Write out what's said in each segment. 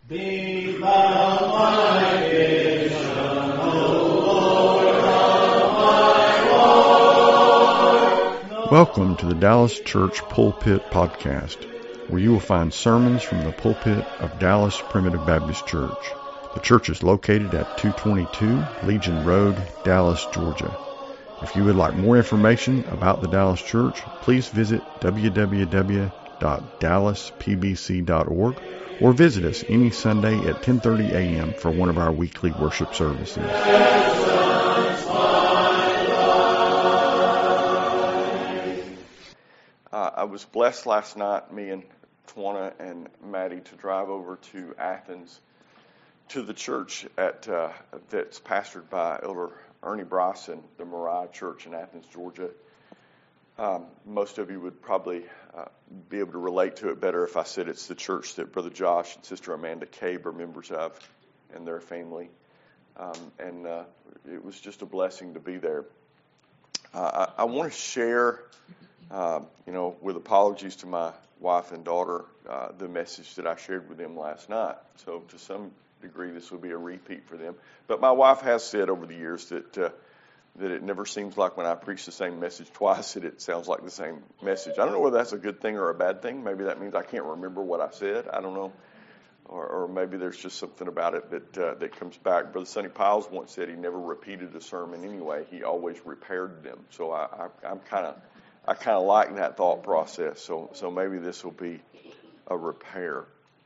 Be thou my vision, O Lord of my Lord. Welcome to the Dallas Church Pulpit Podcast, where you will find sermons from the pulpit of Dallas Primitive Baptist Church. The church is located at 222 Legion Road, Dallas, Georgia. If you would like more information about the Dallas Church, please visit www.dallaspbc.org or visit us any Sunday at 10:30 a.m. for one of our weekly worship services. I was blessed last night, me and Twana and Maddie, to drive over to Athens to the church that's pastored by Elder Ernie Bryson, the Moriah Church in Athens, Georgia. Most of you would probably be able to relate to it better if I said it's the church that Brother Josh and Sister Amanda Cabe are members of and their family. It was just a blessing to be there. I want to share, with apologies to my wife and daughter, the message that I shared with them last night. So to some degree, this will be a repeat for them. But my wife has said over the years that it never seems like when I preach the same message twice that it sounds like the same message. I don't know whether that's a good thing or a bad thing. Maybe that means I can't remember what I said. I don't know. Or maybe there's just something about it that comes back. Brother Sonny Piles once said he never repeated a sermon anyway. He always repaired them. So I kind of like that thought process. So maybe this will be a repair.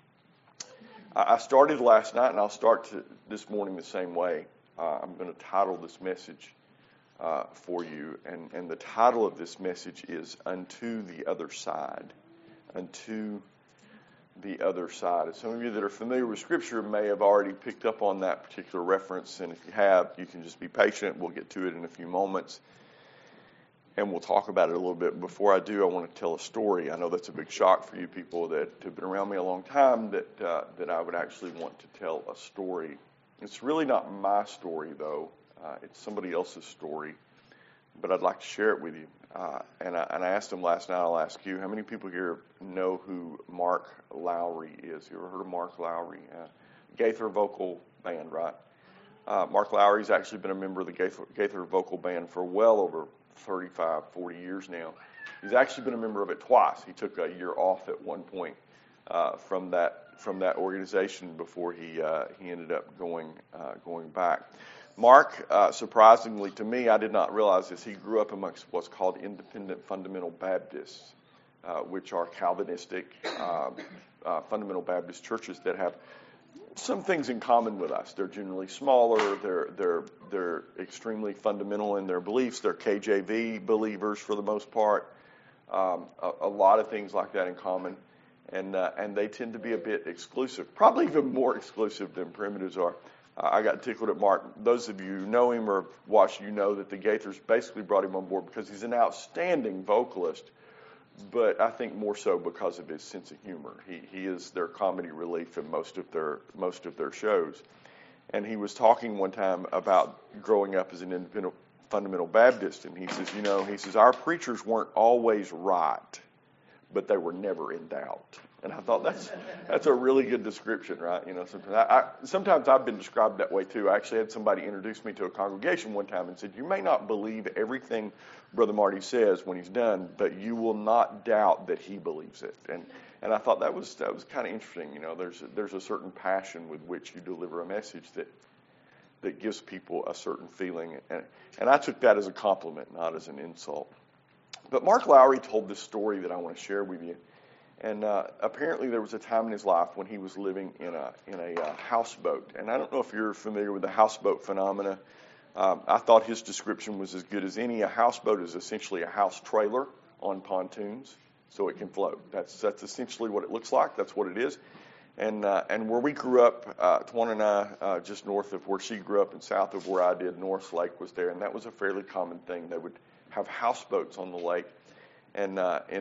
I started last night, and I'll start this morning the same way. I'm going to title this message for you, and the title of this message is Unto the Other Side. Unto the Other Side. And some of you that are familiar with Scripture may have already picked up on that particular reference, and if you have, you can just be patient. We'll get to it in a few moments, and we'll talk about it a little bit. Before I do, I want to tell a story. I know that's a big shock for you people that have been around me a long time, that I would actually want to tell a story. It's really not my story, though. It's somebody else's story, but I'd like to share it with you. And I asked them last night, I'll ask you, how many people here know who Mark Lowry is? You ever heard of Mark Lowry? Gaither Vocal Band, right? Mark Lowry's actually been a member of the Gaither Vocal Band for well over 35, 40 years now. He's actually been a member of it twice. He took a year off at one point from that organization before he ended up going back. Mark, surprisingly to me, I did not realize this, he grew up amongst what's called Independent Fundamental Baptists, which are Calvinistic fundamental Baptist churches that have some things in common with us. They're generally smaller. They're extremely fundamental in their beliefs. They're KJV believers for the most part. A lot of things like that in common, and they tend to be a bit exclusive, probably even more exclusive than primitives are. I got tickled at Mark. Those of you who know him or watch, you know that the Gaithers basically brought him on board because he's an outstanding vocalist, but I think more so because of his sense of humor. He is their comedy relief in most of their shows. And he was talking one time about growing up as an independent fundamental Baptist, and he says, our preachers weren't always right, but they were never in doubt. And I thought that's a really good description, right? Sometimes I've been described that way too. I actually had somebody introduce me to a congregation one time and said, you may not believe everything Brother Marty says when he's done, but you will not doubt that he believes it. And I thought that was kind of interesting. There's a certain passion with which you deliver a message that gives people a certain feeling. And I took that as a compliment, not as an insult. But Mark Lowry told this story that I want to share with you. And apparently there was a time in his life when he was living in a houseboat. And I don't know if you're familiar with the houseboat phenomena. I thought his description was as good as any. A houseboat is essentially a house trailer on pontoons, so it can float. That's essentially what it looks like. That's what it is. And where we grew up, Twana and I, just north of where she grew up and south of where I did, North Lake was there, and that was a fairly common thing. They would have houseboats on the lake. And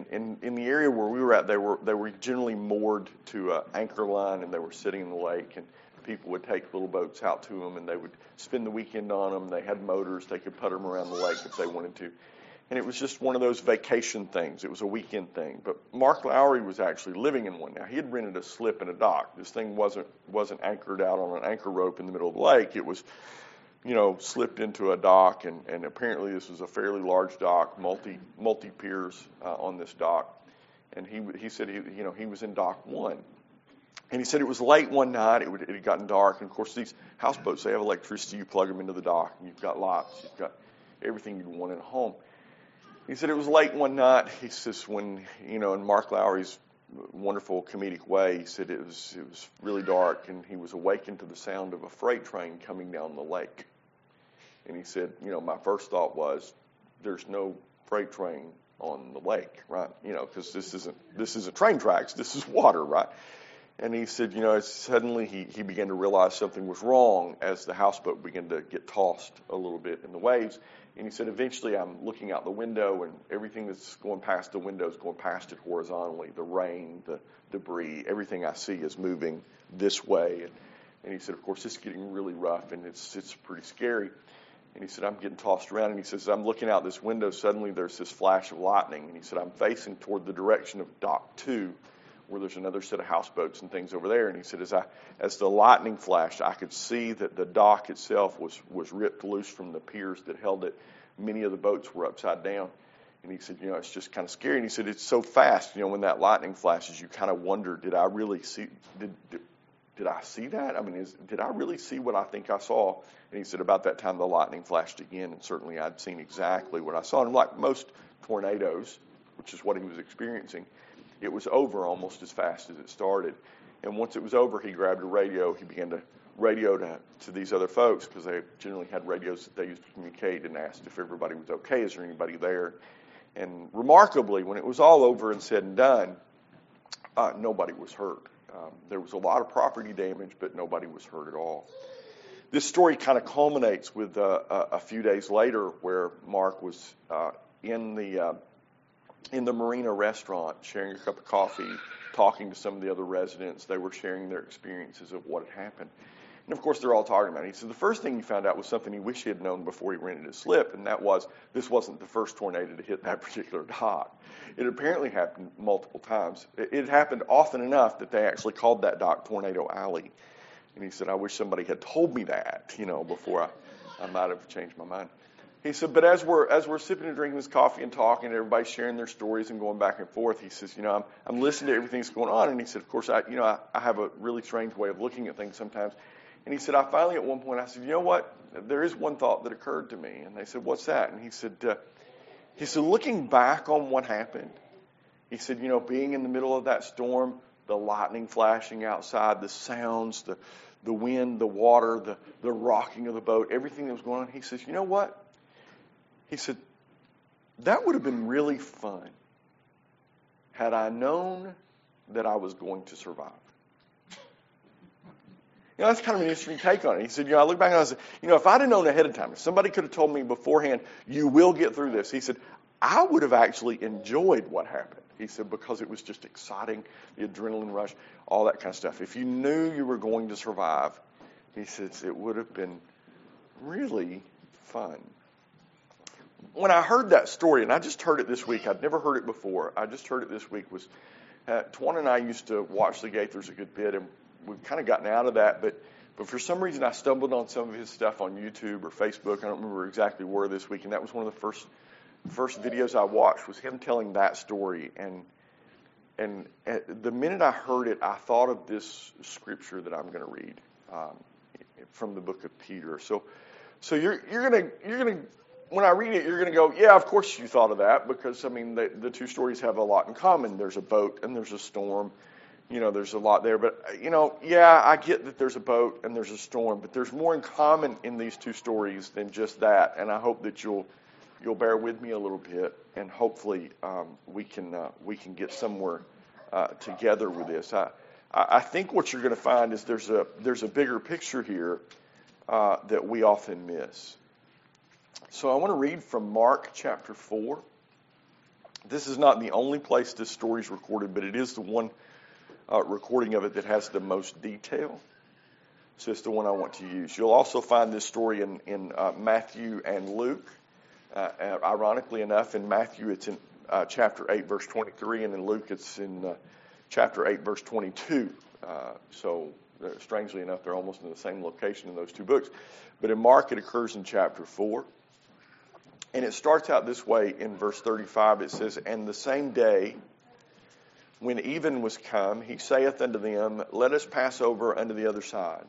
in the area where we were at, they were generally moored to an anchor line, and they were sitting in the lake, and people would take little boats out to them, and they would spend the weekend on them. They had motors; they could putt them around the lake if they wanted to. And it was just one of those vacation things. It was a weekend thing. But Mark Lowry was actually living in one. Now, he had rented a slip in a dock. This thing wasn't anchored out on an anchor rope in the middle of the lake. It was, slipped into a dock, and apparently this was a fairly large dock, multi piers on this dock. And he said he was in dock 1. And he said it was late one night. It had gotten dark. And, of course, these houseboats, they have electricity. You plug them into the dock, and you've got lights. You've got everything you'd want in a home. He said it was late one night. He says when, in Mark Lowry's wonderful comedic way, he said it was really dark, and he was awakened to the sound of a freight train coming down the lake. And he said, my first thought was, there's no freight train on the lake, right? Because this isn't train tracks. This is water, right? And he said, suddenly he began to realize something was wrong as the houseboat began to get tossed a little bit in the waves. And he said, eventually I'm looking out the window, and everything that's going past the window is going past it horizontally. The rain, the debris, everything I see is moving this way. And he said, of course, it's getting really rough, and it's pretty scary. And he said, I'm getting tossed around. And he says, I'm looking out this window. Suddenly there's this flash of lightning. And he said, I'm facing toward the direction of Dock 2, where there's another set of houseboats and things over there. And he said, as the lightning flashed, I could see that the dock itself was ripped loose from the piers that held it. Many of the boats were upside down. And he said, it's just kind of scary. And he said, it's so fast, when that lightning flashes, you kind of wonder, did I really see, did I see that? I mean, did I really see what I think I saw? And he said, about that time, the lightning flashed again. And certainly I'd seen exactly what I saw. And like most tornadoes, which is what he was experiencing, it was over almost as fast as it started. And once it was over, he grabbed a radio. He began to radio to these other folks, because they generally had radios that they used to communicate, and asked if everybody was okay. Is there anybody there? And remarkably, when it was all over and said and done, nobody was hurt. There was a lot of property damage, but nobody was hurt at all. This story kind of culminates with a few days later, where Mark was in the Marina restaurant, sharing a cup of coffee, talking to some of the other residents. They were sharing their experiences of what had happened. And, of course, they're all talking about it. He said the first thing he found out was something he wished he had known before he rented his slip, and that was this wasn't the first tornado to hit that particular dock. It apparently happened multiple times. It happened often enough that they actually called that dock Tornado Alley. And he said, I wish somebody had told me that, before I might have changed my mind. He said, but as we're sipping and drinking this coffee and talking, and everybody's sharing their stories and going back and forth, he says, I'm listening to everything that's going on. And he said, of course, I have a really strange way of looking at things sometimes. And he said, I finally at one point, I said, you know what? There is one thought that occurred to me. And they said, what's that? And he said, looking back on what happened, he said, being in the middle of that storm, the lightning flashing outside, the sounds, the wind, the water, the rocking of the boat, everything that was going on. He says, you know what? He said, that would have been really fun had I known that I was going to survive. That's kind of an interesting take on it. He said, I look back and I said, if I'd have known ahead of time, if somebody could have told me beforehand, you will get through this, he said, I would have actually enjoyed what happened. He said, because it was just exciting, the adrenaline rush, all that kind of stuff. If you knew you were going to survive, he says, it would have been really fun. When I heard that story, and I just heard it this week, I'd never heard it before, I just heard it this week, was Twan and I used to watch the Gaithers a good bit, and we've kind of gotten out of that, but for some reason I stumbled on some of his stuff on YouTube or Facebook. I don't remember exactly where this week, and that was one of the first videos I watched, was him telling that story. And the minute I heard it, I thought of this scripture that I'm going to read from the book of Peter. So you're gonna when I read it, you're gonna go, yeah, of course you thought of that, because the two stories have a lot in common. There's a boat and there's a storm. There's a lot there, but, yeah, I get that there's a boat and there's a storm, but there's more in common in these two stories than just that, and I hope that you'll bear with me a little bit, and hopefully we can get somewhere together with this. I think what you're going to find is there's a bigger picture here that we often miss. So I want to read from Mark chapter 4. This is not the only place this story is recorded, but it is the one recording of it that has the most detail. So it's the one I want to use. You'll also find this story in Matthew and Luke. Ironically enough, in Matthew it's in chapter 8, verse 23, and in Luke it's in chapter 8, verse 22. So strangely enough, they're almost in the same location in those two books. But in Mark, it occurs in chapter 4. And it starts out this way in verse 35. It says, "And the same day, when even was come, he saith unto them, Let us pass over unto the other side.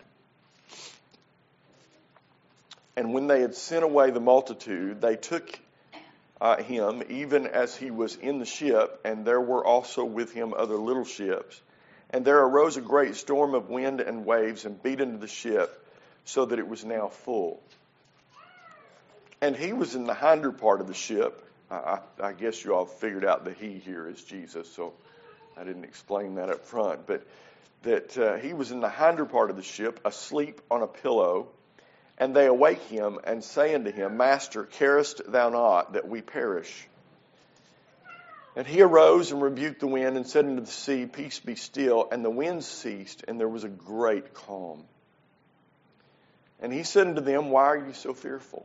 And when they had sent away the multitude, they took him, even as he was in the ship, and there were also with him other little ships. And there arose a great storm of wind and waves, and beat into the ship, so that it was now full. And he was in the hinder part of the ship." I guess you all figured out the he here is Jesus, so I didn't explain that up front. But that he was in the hinder part of the ship, asleep on a pillow. And they awake him, and say unto him, Master, carest thou not that we perish? And he arose and rebuked the wind, and said unto the sea, Peace, be still. And the wind ceased, and there was a great calm. And he said unto them, Why are you so fearful?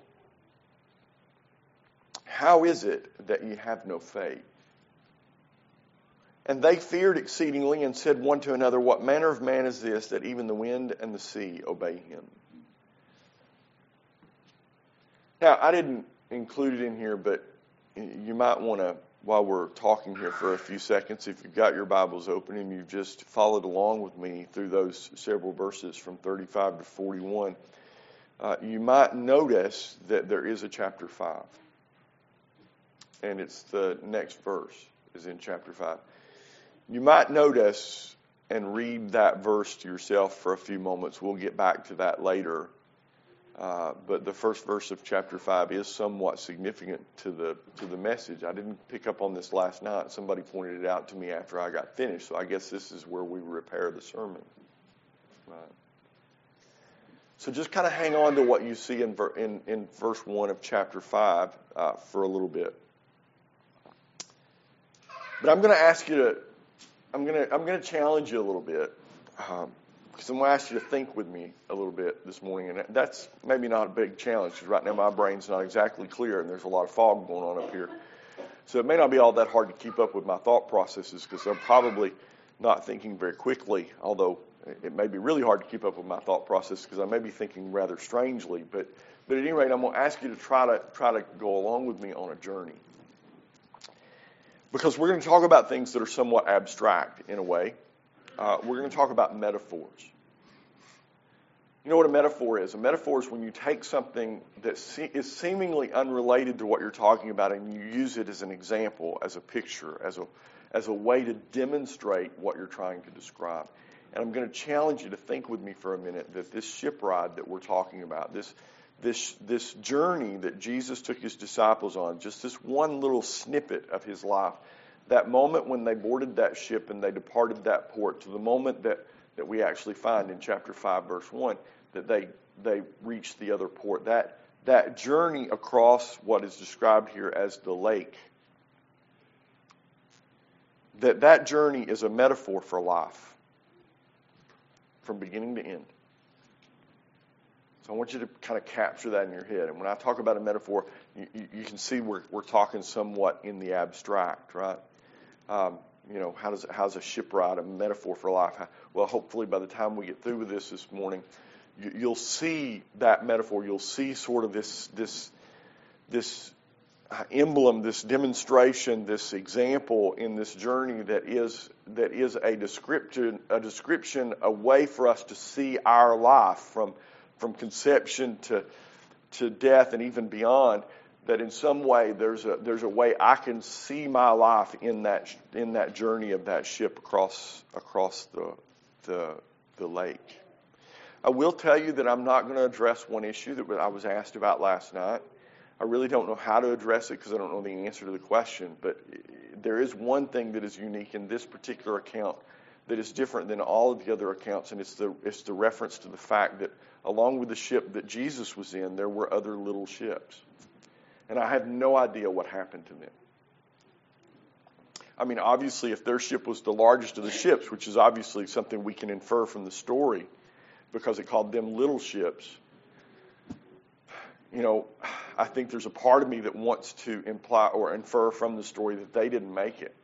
How is it that ye have no faith? And they feared exceedingly, and said one to another, What manner of man is this, that even the wind and the sea obey him? Now, I didn't include it in here, but you might want to, while we're talking here for a few seconds, if you've got your Bibles open and you've just followed along with me through those several verses from 35 to 41, you might notice that there is a chapter 5. And it's the next verse is in chapter 5. You might notice and read that verse to yourself for a few moments. We'll get back to that later. But the first verse of chapter 5 is somewhat significant to the message. I didn't pick up on this last night. Somebody pointed it out to me after I got finished. So I guess this is where we repair the sermon. Right. So just kind of hang on to what you see in verse 1 of chapter 5 for a little bit. But I'm going to ask you to, I'm going to challenge you a little bit. Because I'm going to ask you to think with me a little bit this morning. And that's maybe not a big challenge, because right now my brain's not exactly clear, and there's a lot of fog going on up here. So it may not be all that hard to keep up with my thought processes, because I'm probably not thinking very quickly, although it may be really hard to keep up with my thought process, because I may be thinking rather strangely. But at any rate, I'm going to ask you to try to go along with me on a journey. Because we're going to talk about things that are somewhat abstract in a way. We're going to talk about metaphors. You know what a metaphor is? A metaphor is when you take something that is seemingly unrelated to what you're talking about, and you use it as an example, as a picture, as a way to demonstrate what you're trying to describe. And I'm going to challenge you to think with me for a minute that this ship ride that we're talking about, this journey that Jesus took his disciples on, just this one little snippet of his life, that moment when they boarded that ship and they departed that port, to the moment that we actually find in chapter 5, verse 1, that they reached the other port. That journey across what is described here as the lake, that journey is a metaphor for life, from beginning to end. So I want you to kind of capture that in your head. And when I talk about a metaphor, you can see we're talking somewhat in the abstract, right? How's a ship ride a metaphor for life? Well, hopefully by the time we get through with this morning, you'll see that metaphor. You'll see sort of this emblem, this demonstration, this example in this journey that is a description, a way for us to see our life from conception to death and even beyond. That in some way there's a way I can see my life in that journey of that ship across the lake. I will tell you that I'm not going to address one issue that I was asked about last night. I really don't know how to address it because I don't know the answer to the question. But there is one thing that is unique in this particular account that is different than all of the other accounts, and it's the reference to the fact that along with the ship that Jesus was in, there were other little ships. And I have no idea what happened to them. I mean, obviously, if their ship was the largest of the ships, which is obviously something we can infer from the story, because it called them little ships, I think there's a part of me that wants to imply or infer from the story that they didn't make it.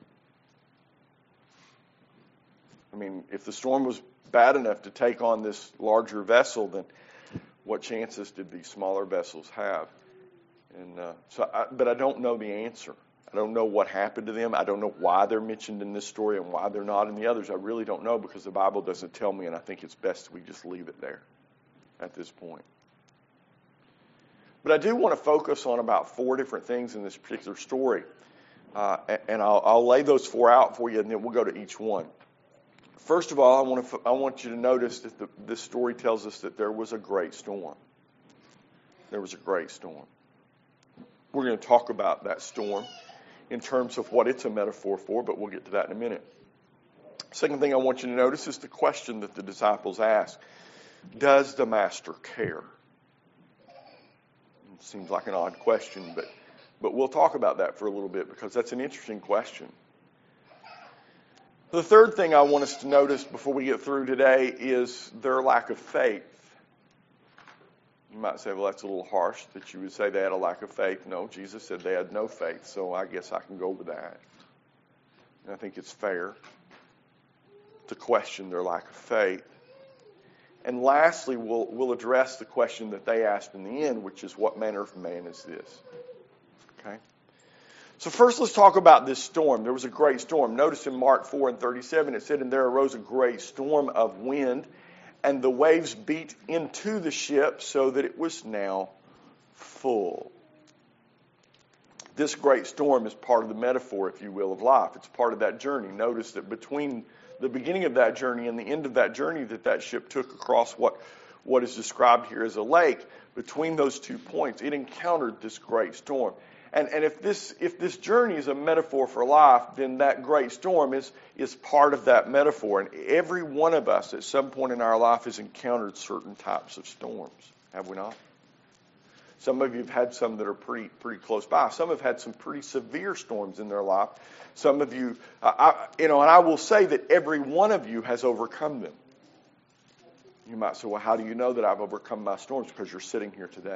I mean, if the storm was bad enough to take on this larger vessel, then what chances did these smaller vessels have? And but I don't know the answer. I don't know what happened to them. I don't know why they're mentioned in this story and why they're not in the others. I really don't know because the Bible doesn't tell me, and I think it's best we just leave it there at this point. But I do want to focus on about 4 different things in this particular story, and I'll lay those 4 out for you, and then we'll go to each one. First of all, I want you to notice that this story tells us that there was a great storm. There was a great storm. We're going to talk about that storm in terms of what it's a metaphor for, but we'll get to that in a minute. Second thing I want you to notice is the question that the disciples asked. Does the master care? It seems like an odd question, but we'll talk about that for a little bit because that's an interesting question. The third thing I want us to notice before we get through today is their lack of faith. You might say, well, that's a little harsh that you would say they had a lack of faith. No, Jesus said they had no faith, so I guess I can go with that. And I think it's fair to question their lack of faith. And lastly, we'll address the question that they asked in the end, which is, what manner of man is this? Okay? So first let's talk about this storm. There was a great storm. Notice in Mark 4:37 it said, and there arose a great storm of wind, and the waves beat into the ship so that it was now full. This great storm is part of the metaphor, if you will, of life. It's part of that journey. Notice that between the beginning of that journey and the end of that journey that ship took across what is described here as a lake, between those 2 points, it encountered this great storm. And if this journey is a metaphor for life, then that great storm is part of that metaphor. And every one of us at some point in our life has encountered certain types of storms, have we not? Some of you have had some that are pretty close by. Some have had some pretty severe storms in their life. Some of you, and I will say that every one of you has overcome them. You might say, well, how do you know that I've overcome my storms? Because you're sitting here today.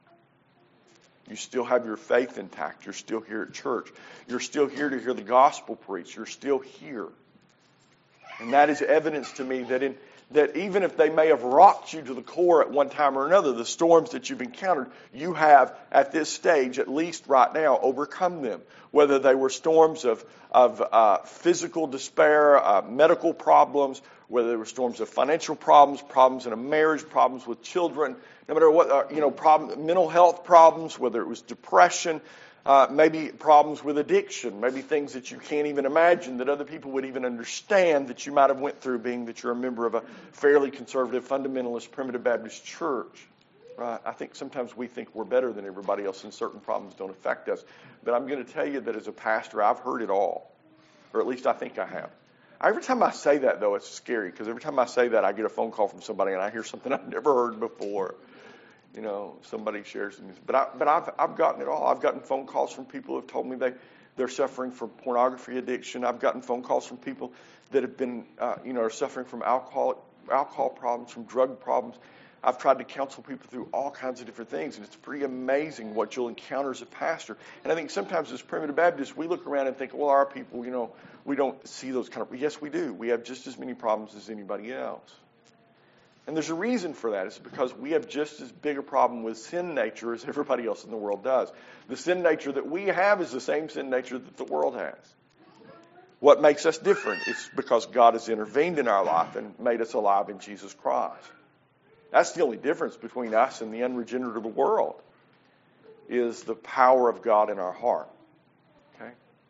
You still have your faith intact. You're still here at church. You're still here to hear the gospel preached. You're still here. And that is evidence to me that even if they may have rocked you to the core at one time or another, the storms that you've encountered, you have at this stage, at least right now, overcome them. Whether they were storms of physical despair, medical problems, whether they were storms of financial problems, problems in a marriage, problems with children, no matter what, mental health problems, whether it was depression, maybe problems with addiction, maybe things that you can't even imagine that other people would even understand that you might have went through, being that you're a member of a fairly conservative, fundamentalist, primitive Baptist church. Right? I think sometimes we think we're better than everybody else and certain problems don't affect us. But I'm going to tell you that as a pastor, I've heard it all. Or at least I think I have. Every time I say that, though, it's scary. Because every time I say that, I get a phone call from somebody and I hear something I've never heard before. Somebody shares news. But I've gotten it all. I've gotten phone calls from people who have told me they're suffering from pornography addiction. I've gotten phone calls from people that have been, are suffering from alcohol problems, from drug problems. I've tried to counsel people through all kinds of different things, and it's pretty amazing what you'll encounter as a pastor. And I think sometimes as primitive Baptists, we look around and think, well, our people, we don't see those kind of... Yes, we do. We have just as many problems as anybody else. And there's a reason for that. It's because we have just as big a problem with sin nature as everybody else in the world does. The sin nature that we have is the same sin nature that the world has. What makes us different is because God has intervened in our life and made us alive in Jesus Christ. That's the only difference between us and the unregenerate of the world, is the power of God in our heart. Okay?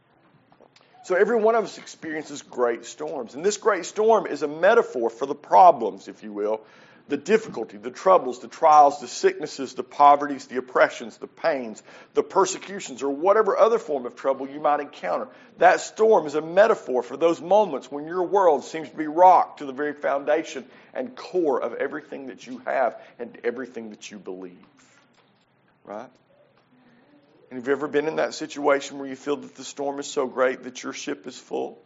So every one of us experiences great storms. And this great storm is a metaphor for the problems, if you will, the difficulty, the troubles, the trials, the sicknesses, the poverties, the oppressions, the pains, the persecutions, or whatever other form of trouble you might encounter. That storm is a metaphor for those moments when your world seems to be rocked to the very foundation and core of everything that you have and everything that you believe. Right? And have you ever been in that situation where you feel that the storm is so great that your ship is full?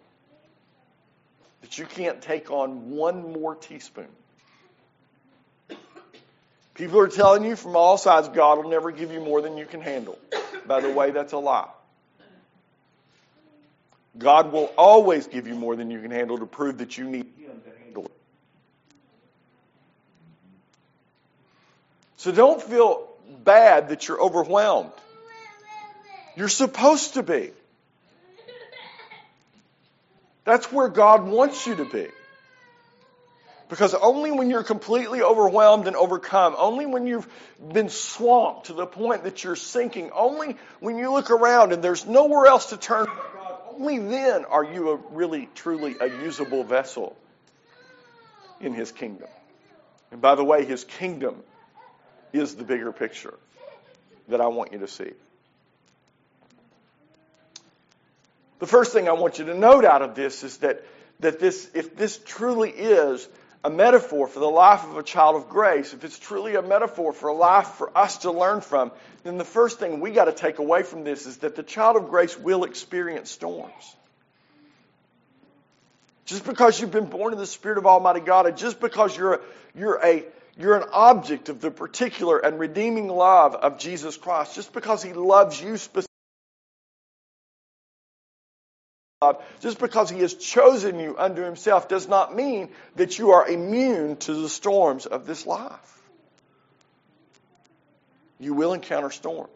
That you can't take on one more teaspoon? People are telling you from all sides, God will never give you more than you can handle. By the way, that's a lie. God will always give you more than you can handle to prove that you need Him to handle it. So don't feel bad that you're overwhelmed. You're supposed to be. That's where God wants you to be. Because only when you're completely overwhelmed and overcome, only when you've been swamped to the point that you're sinking, only when you look around and there's nowhere else to turn but God, only then are you really, truly a usable vessel in His kingdom. And by the way, His kingdom is the bigger picture that I want you to see. The first thing I want you to note out of this is that if this truly is a metaphor for the life of a child of grace, if it's truly a metaphor for a life for us to learn from, then the first thing we got to take away from this is that the child of grace will experience storms. Just because you've been born in the Spirit of Almighty God, and just because you're an object of the particular and redeeming love of Jesus Christ, just because He loves you specifically, just because He has chosen you unto Himself, does not mean that you are immune to the storms of this life. You will encounter storms.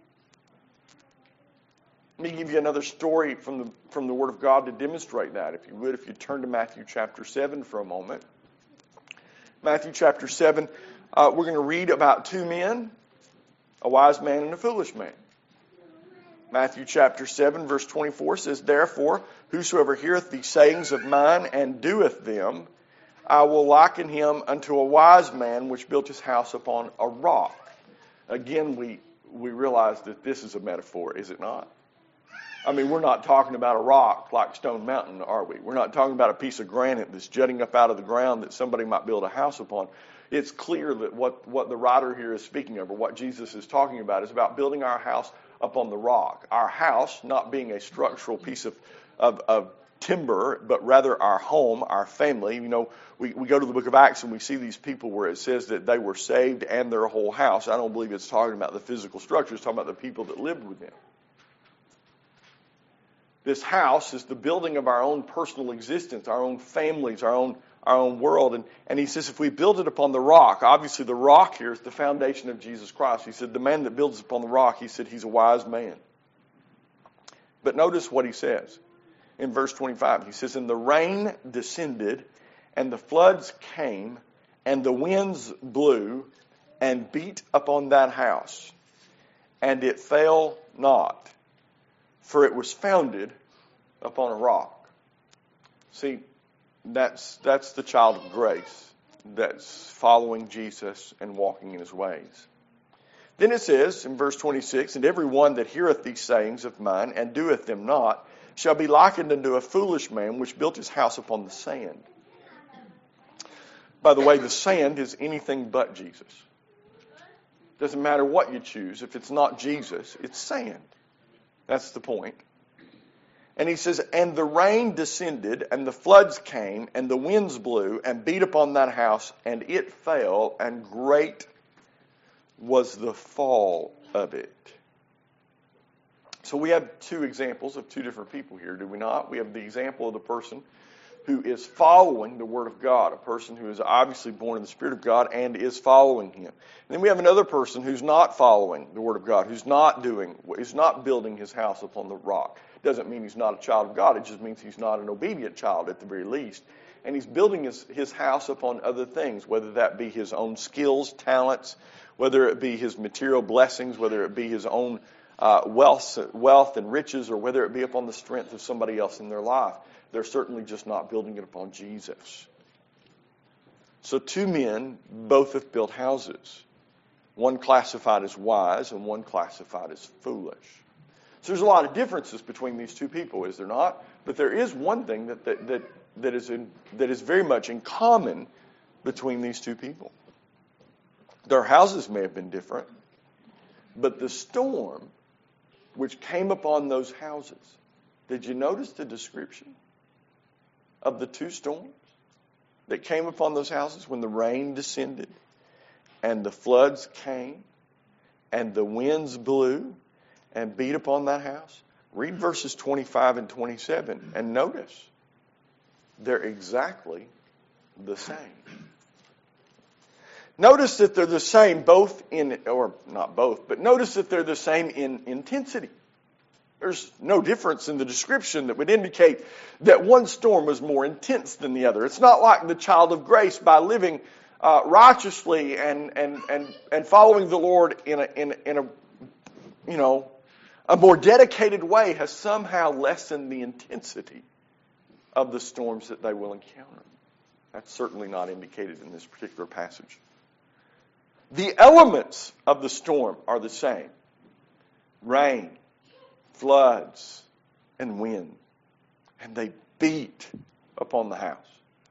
Let me give you another story from the Word of God to demonstrate that. If you would, if you turn to Matthew chapter 7 for a moment. Matthew chapter 7, we're going to read about two men, a wise man and a foolish man. Matthew chapter 7, verse 24 says, "Therefore, whosoever heareth these sayings of mine and doeth them, I will liken him unto a wise man which built his house upon a rock." Again, we realize that this is a metaphor, is it not? I mean, we're not talking about a rock like Stone Mountain, are we? We're not talking about a piece of granite that's jutting up out of the ground that somebody might build a house upon. It's clear that what the writer here is speaking of, or what Jesus is talking about, is about building our house upon the rock. Our house not being a structural piece of timber, but rather our home, our family. You know, we go to the book of Acts and we see these people where it says that they were saved and their whole house. I don't believe it's talking about the physical structure. It's talking about the people that lived with them. This house is the building of our own personal existence, our own families, our own world. And he says if we build it upon the rock, obviously the rock here is the foundation of Jesus Christ. He said the man that builds upon the rock, he said he's a wise man. But notice what he says in verse 25. He says, "And the rain descended, and the floods came, and the winds blew, and beat upon that house. And it fell not, for it was founded upon a rock." See, that's the child of grace that's following Jesus and walking in His ways. Then it says in verse 26, "And every one that heareth these sayings of mine and doeth them not shall be likened unto a foolish man which built his house upon the sand." By the way, the sand is anything but Jesus. Doesn't matter what you choose. If it's not Jesus, it's sand. That's the point. And he says, "And the rain descended, and the floods came, and the winds blew, and beat upon that house, and it fell, and great was the fall of it." So we have two examples of two different people here, do we not? We have the example of the person who is following the Word of God, a person who is obviously born in the Spirit of God and is following Him. And then we have another person who's not following the Word of God, who's not building his house upon the rock. Doesn't mean he's not a child of God. It just means he's not an obedient child at the very least. And he's building his house upon other things, whether that be his own skills, talents, whether it be his material blessings, whether it be his own wealth and riches, or whether it be upon the strength of somebody else in their life. They're certainly just not building it upon Jesus. So two men, both have built houses. One classified as wise and one classified as foolish. So there's a lot of differences between these two people, is there not? But there is one thing that is very much in common between these two people. Their houses may have been different, but the storm which came upon those houses, did you notice the description of the two storms that came upon those houses when the rain descended and the floods came, and the winds blew and beat upon that house. Read verses 25 and 27 and notice they're exactly the same. Notice that they're the same both in, or not both, but notice that they're the same in intensity. There's no difference in the description that would indicate that one storm was more intense than the other. It's not like the child of grace, by living righteously and following the Lord in a more dedicated way, has somehow lessened the intensity of the storms that they will encounter. That's certainly not indicated in this particular passage. The elements of the storm are the same: rain, floods, and wind. And they beat upon the house.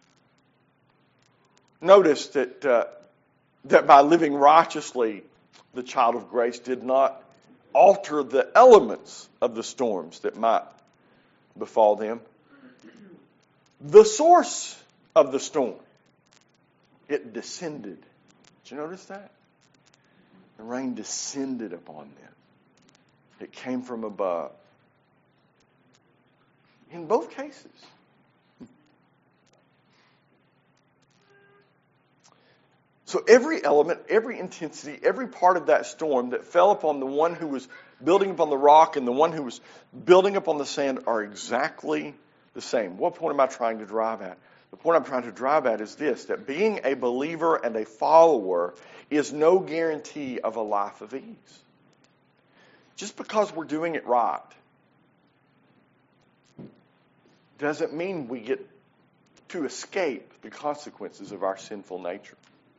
Notice that by living righteously, the child of grace did not alter the elements of the storms that might befall them. The source of the storm, it descended. Did you notice that? The rain descended upon them. It came from above. In both cases. So every element, every intensity, every part of that storm that fell upon the one who was building upon the rock and the one who was building upon the sand are exactly the same. What point am I trying to drive at? The point I'm trying to drive at is this: that being a believer and a follower is no guarantee of a life of ease. Just because we're doing it right doesn't mean we get to escape the consequences of our sinful nature.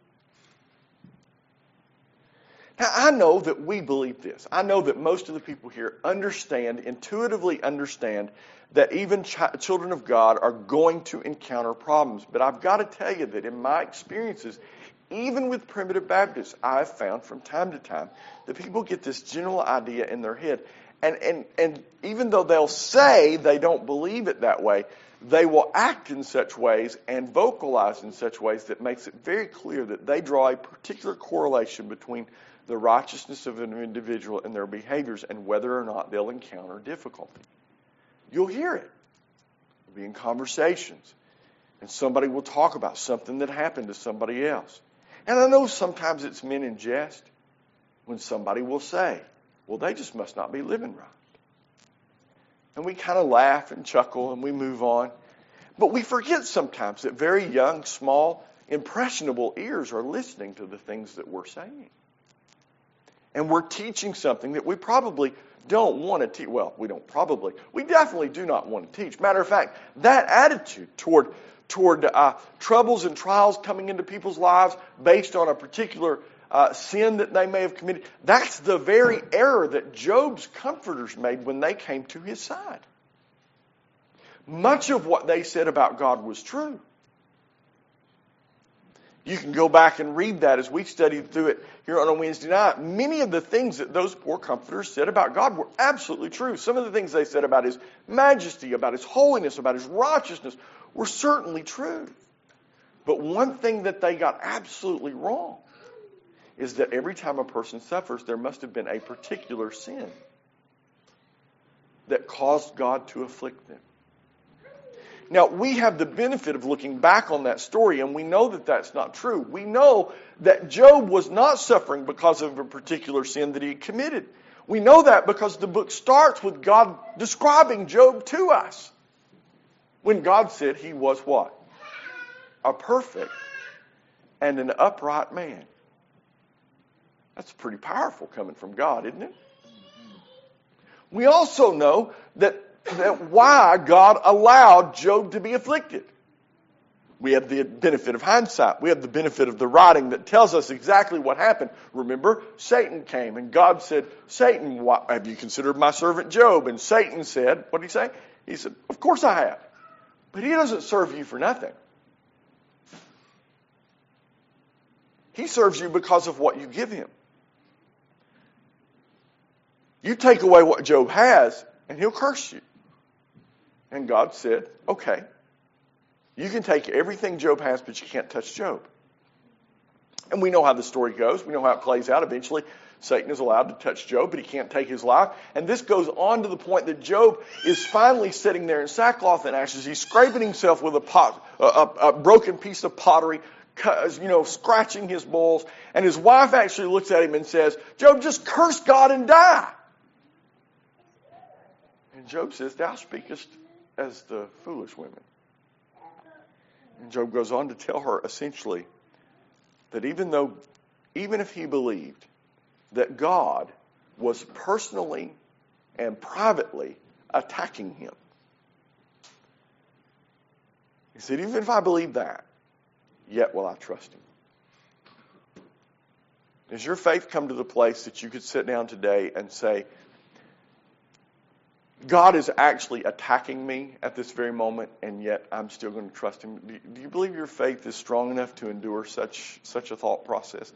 Now, I know that we believe this. I know that most of the people here intuitively understand that even children of God are going to encounter problems. But I've got to tell you that in my experiences, even with primitive Baptists, I've found from time to time that people get this general idea in their head. And even though they'll say they don't believe it that way, they will act in such ways and vocalize in such ways that makes it very clear that they draw a particular correlation between the righteousness of an individual and their behaviors and whether or not they'll encounter difficulty. You'll hear it. You'll be in conversations, and somebody will talk about something that happened to somebody else. And I know sometimes it's meant in jest when somebody will say, well, they just must not be living right. And we kind of laugh and chuckle and we move on. But we forget sometimes that very young, small, impressionable ears are listening to the things that we're saying. And we're teaching something that we probably don't want to teach. Well, we definitely do not want to teach. Matter of fact, that attitude toward troubles and trials coming into people's lives based on a particular sin that they may have committed, that's the very error that Job's comforters made when they came to his side. Much of what they said about God was true. You can go back and read that as we studied through it here on a Wednesday night. Many of the things that those poor comforters said about God were absolutely true. Some of the things they said about His majesty, about His holiness, about His righteousness were certainly true. But one thing that they got absolutely wrong is that every time a person suffers, there must have been a particular sin that caused God to afflict them. Now, we have the benefit of looking back on that story, and we know that that's not true. We know that Job was not suffering because of a particular sin that he had committed. We know that because the book starts with God describing Job to us. When God said he was what? A perfect and an upright man. That's pretty powerful coming from God, isn't it? We also know that why God allowed Job to be afflicted. We have the benefit of hindsight. We have the benefit of the writing that tells us exactly what happened. Remember, Satan came and God said, Satan, have you considered my servant Job? And Satan said, what did he say? He said, of course I have. But he doesn't serve you for nothing. He serves you because of what you give him. You take away what Job has, and he'll curse you. And God said, okay, you can take everything Job has, but you can't touch Job. And we know how the story goes. We know how it plays out. Eventually, Satan is allowed to touch Job, but he can't take his life. And this goes on to the point that Job is finally sitting there in sackcloth and ashes. He's scraping himself with a broken piece of pottery, scratching his balls. And his wife actually looks at him and says, Job, just curse God and die. And Job says, thou speakest as the foolish women. And Job goes on to tell her essentially that even if he believed that God was personally and privately attacking him, he said, even if I believe that, yet will I trust him. Has your faith come to the place that you could sit down today and say, God is actually attacking me at this very moment, and yet I'm still going to trust him? Do you believe your faith is strong enough to endure such a thought process?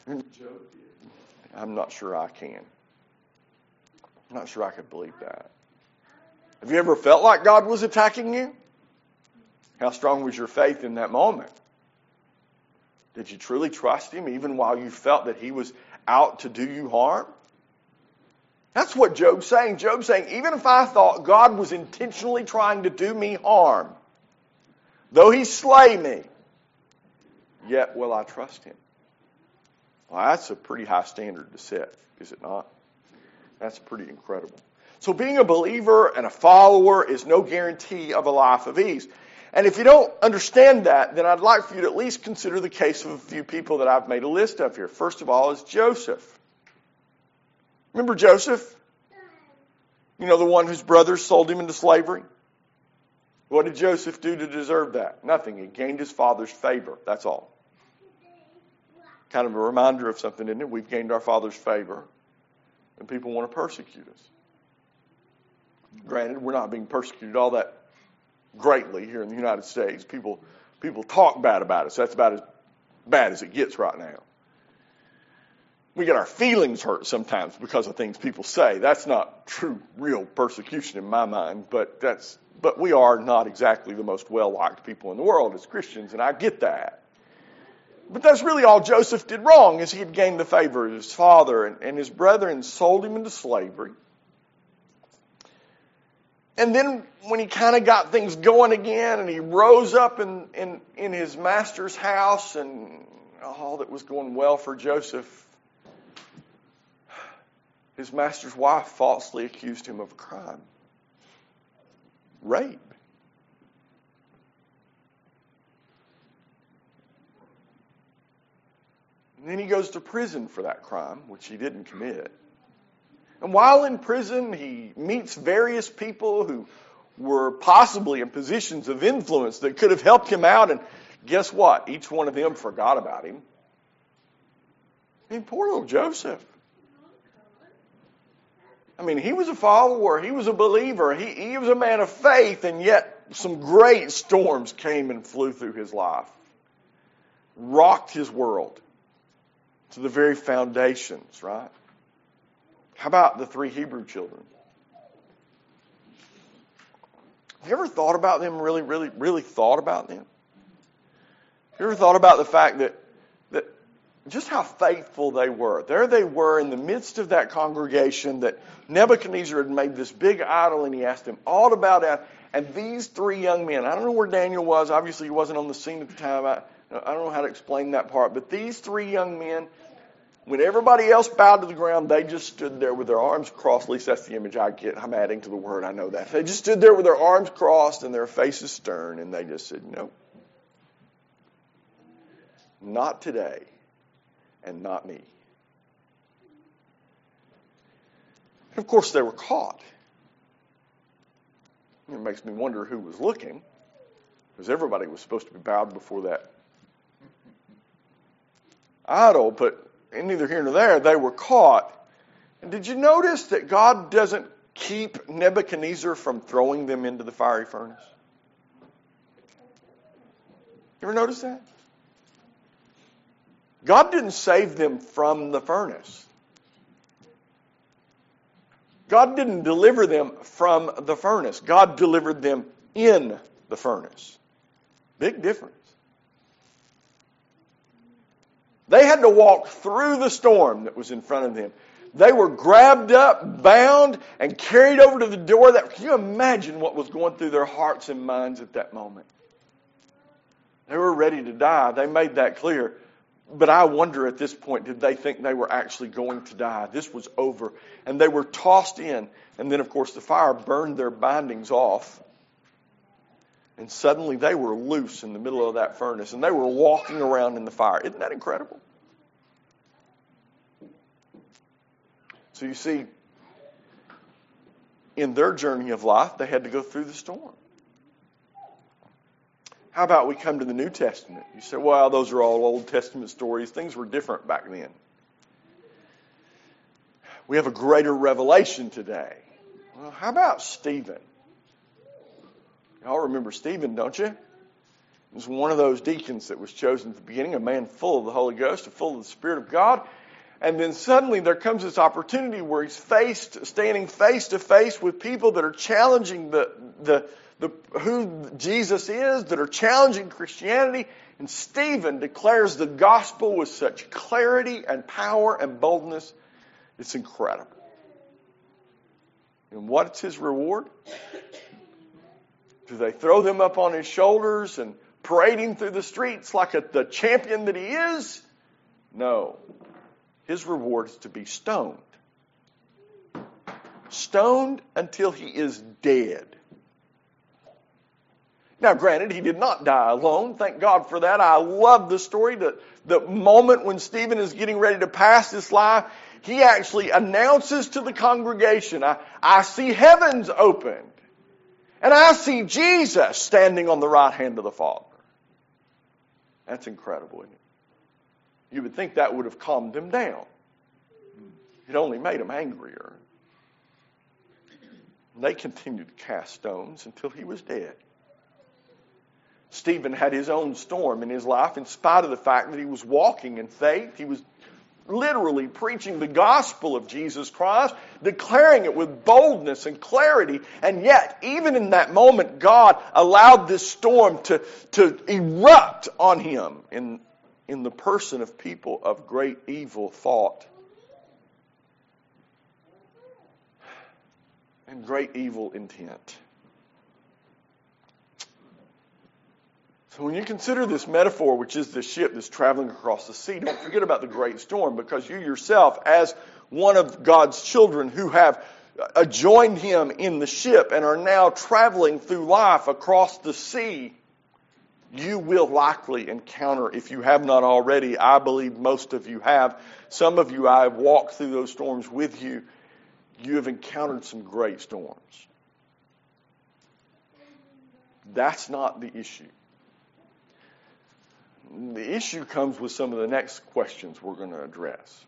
I'm not sure I can. I'm not sure I could believe that. Have you ever felt like God was attacking you? How strong was your faith in that moment? Did you truly trust him even while you felt that he was out to do you harm? That's what Job's saying. Job's saying, even if I thought God was intentionally trying to do me harm, though he slay me, yet will I trust him. Well, that's a pretty high standard to set, is it not? That's pretty incredible. So being a believer and a follower is no guarantee of a life of ease. And if you don't understand that, then I'd like for you to at least consider the case of a few people that I've made a list of here. First of all is Joseph. Remember Joseph? You know, the one whose brothers sold him into slavery? What did Joseph do to deserve that? Nothing. He gained his father's favor. That's all. Kind of a reminder of something, isn't it? We've gained our father's favor, and people want to persecute us. Granted, we're not being persecuted all that greatly here in the United States. People talk bad about us. That's about as bad as it gets right now. We get our feelings hurt sometimes because of things people say. That's not true, real persecution in my mind, but we are not exactly the most well-liked people in the world as Christians, and I get that. But that's really all Joseph did wrong, is he had gained the favor of his father, and his brethren sold him into slavery. And then when he kind of got things going again, and he rose up in his master's house, and all that was going well for Joseph, his master's wife falsely accused him of a crime. Rape. And then he goes to prison for that crime, which he didn't commit. And while in prison, he meets various people who were possibly in positions of influence that could have helped him out. And guess what? Each one of them forgot about him. I mean, poor little Joseph. I mean, he was a follower. He was a believer. He was a man of faith, and yet some great storms came and flew through his life. Rocked his world to the very foundations, right? How about the 3 Hebrew children? Have you ever thought about them, really thought about them? Have you ever thought about the fact that just how faithful they were? There they were in the midst of that congregation that Nebuchadnezzar had made this big idol, and he asked them all about that. And these 3 young men, I don't know where Daniel was. Obviously, he wasn't on the scene at the time. I don't know how to explain that part. But these 3 young men, when everybody else bowed to the ground, they just stood there with their arms crossed. At least that's the image I get. I'm adding to the word. I know that. They just stood there with their arms crossed and their faces stern, and they just said, no. Not today, and not me. And of course, they were caught. It makes me wonder who was looking, because everybody was supposed to be bowed before that idol, but neither here nor there, they were caught. And did you notice that God doesn't keep Nebuchadnezzar from throwing them into the fiery furnace? You ever notice that? God didn't save them from the furnace. God didn't deliver them from the furnace. God delivered them in the furnace. Big difference. They had to walk through the storm that was in front of them. They were grabbed up, bound, and carried over to the door. Can you imagine what was going through their hearts and minds at that moment? They were ready to die. They made that clear. But I wonder at this point, did they think they were actually going to die? This was over. And they were tossed in. And then, of course, the fire burned their bindings off. And suddenly they were loose in the middle of that furnace. And they were walking around in the fire. Isn't that incredible? So you see, in their journey of life, they had to go through the storm. How about we come to the New Testament? You say, well, those are all Old Testament stories. Things were different back then. We have a greater revelation today. Well, how about Stephen? Y'all remember Stephen, don't you? He was one of those deacons that was chosen at the beginning, a man full of the Holy Ghost and full of the Spirit of God. And then suddenly there comes this opportunity where he's standing face to face with people that are challenging who Jesus is, that are challenging Christianity. And Stephen declares the gospel with such clarity and power and boldness. It's incredible. And what's his reward? Do they throw them up on his shoulders and parade him through the streets like the champion that he is? No. His reward is to be stoned. Stoned until he is dead. Now, granted, he did not die alone. Thank God for that. I love the story. The moment when Stephen is getting ready to pass this life, he actually announces to the congregation, I see heavens opened. And I see Jesus standing on the right hand of the Father. That's incredible, isn't it? You would think that would have calmed them down. It only made them angrier. And they continued to cast stones until he was dead. Stephen had his own storm in his life in spite of the fact that he was walking in faith. He was literally preaching the gospel of Jesus Christ, declaring it with boldness and clarity. And yet, even in that moment, God allowed this storm to erupt on him in the person of people of great evil thought and great evil intent. So when you consider this metaphor, which is the ship that's traveling across the sea, don't forget about the great storm, because you yourself, as one of God's children who have joined him in the ship and are now traveling through life across the sea, you will likely encounter, if you have not already, I believe most of you have, some of you I have walked through those storms with you, you have encountered some great storms. That's not the issue. The issue comes with some of the next questions we're going to address.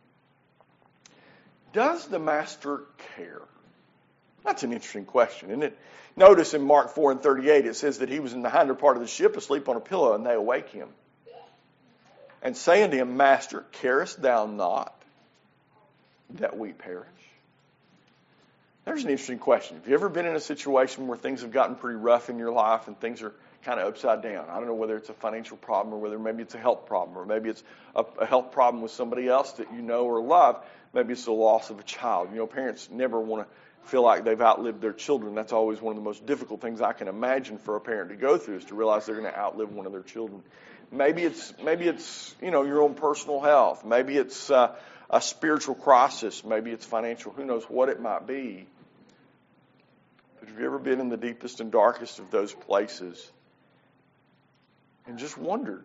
Does the master care? That's an interesting question, isn't it? Notice in Mark 4:38 it says that he was in the hinder part of the ship asleep on a pillow, and they awake him. And say unto him, Master, carest thou not that we perish? There's an interesting question. Have you ever been in a situation where things have gotten pretty rough in your life and things are kind of upside down? I don't know whether it's a financial problem or whether maybe it's a health problem or maybe it's a health problem with somebody else that you know or love. Maybe it's the loss of a child. You know, parents never want to feel like they've outlived their children. That's always one of the most difficult things I can imagine for a parent to go through, is to realize they're going to outlive one of their children. Maybe it's your own personal health. Maybe it's a spiritual crisis. Maybe it's financial. Who knows what it might be. But have you ever been in the deepest and darkest of those places and just wondered,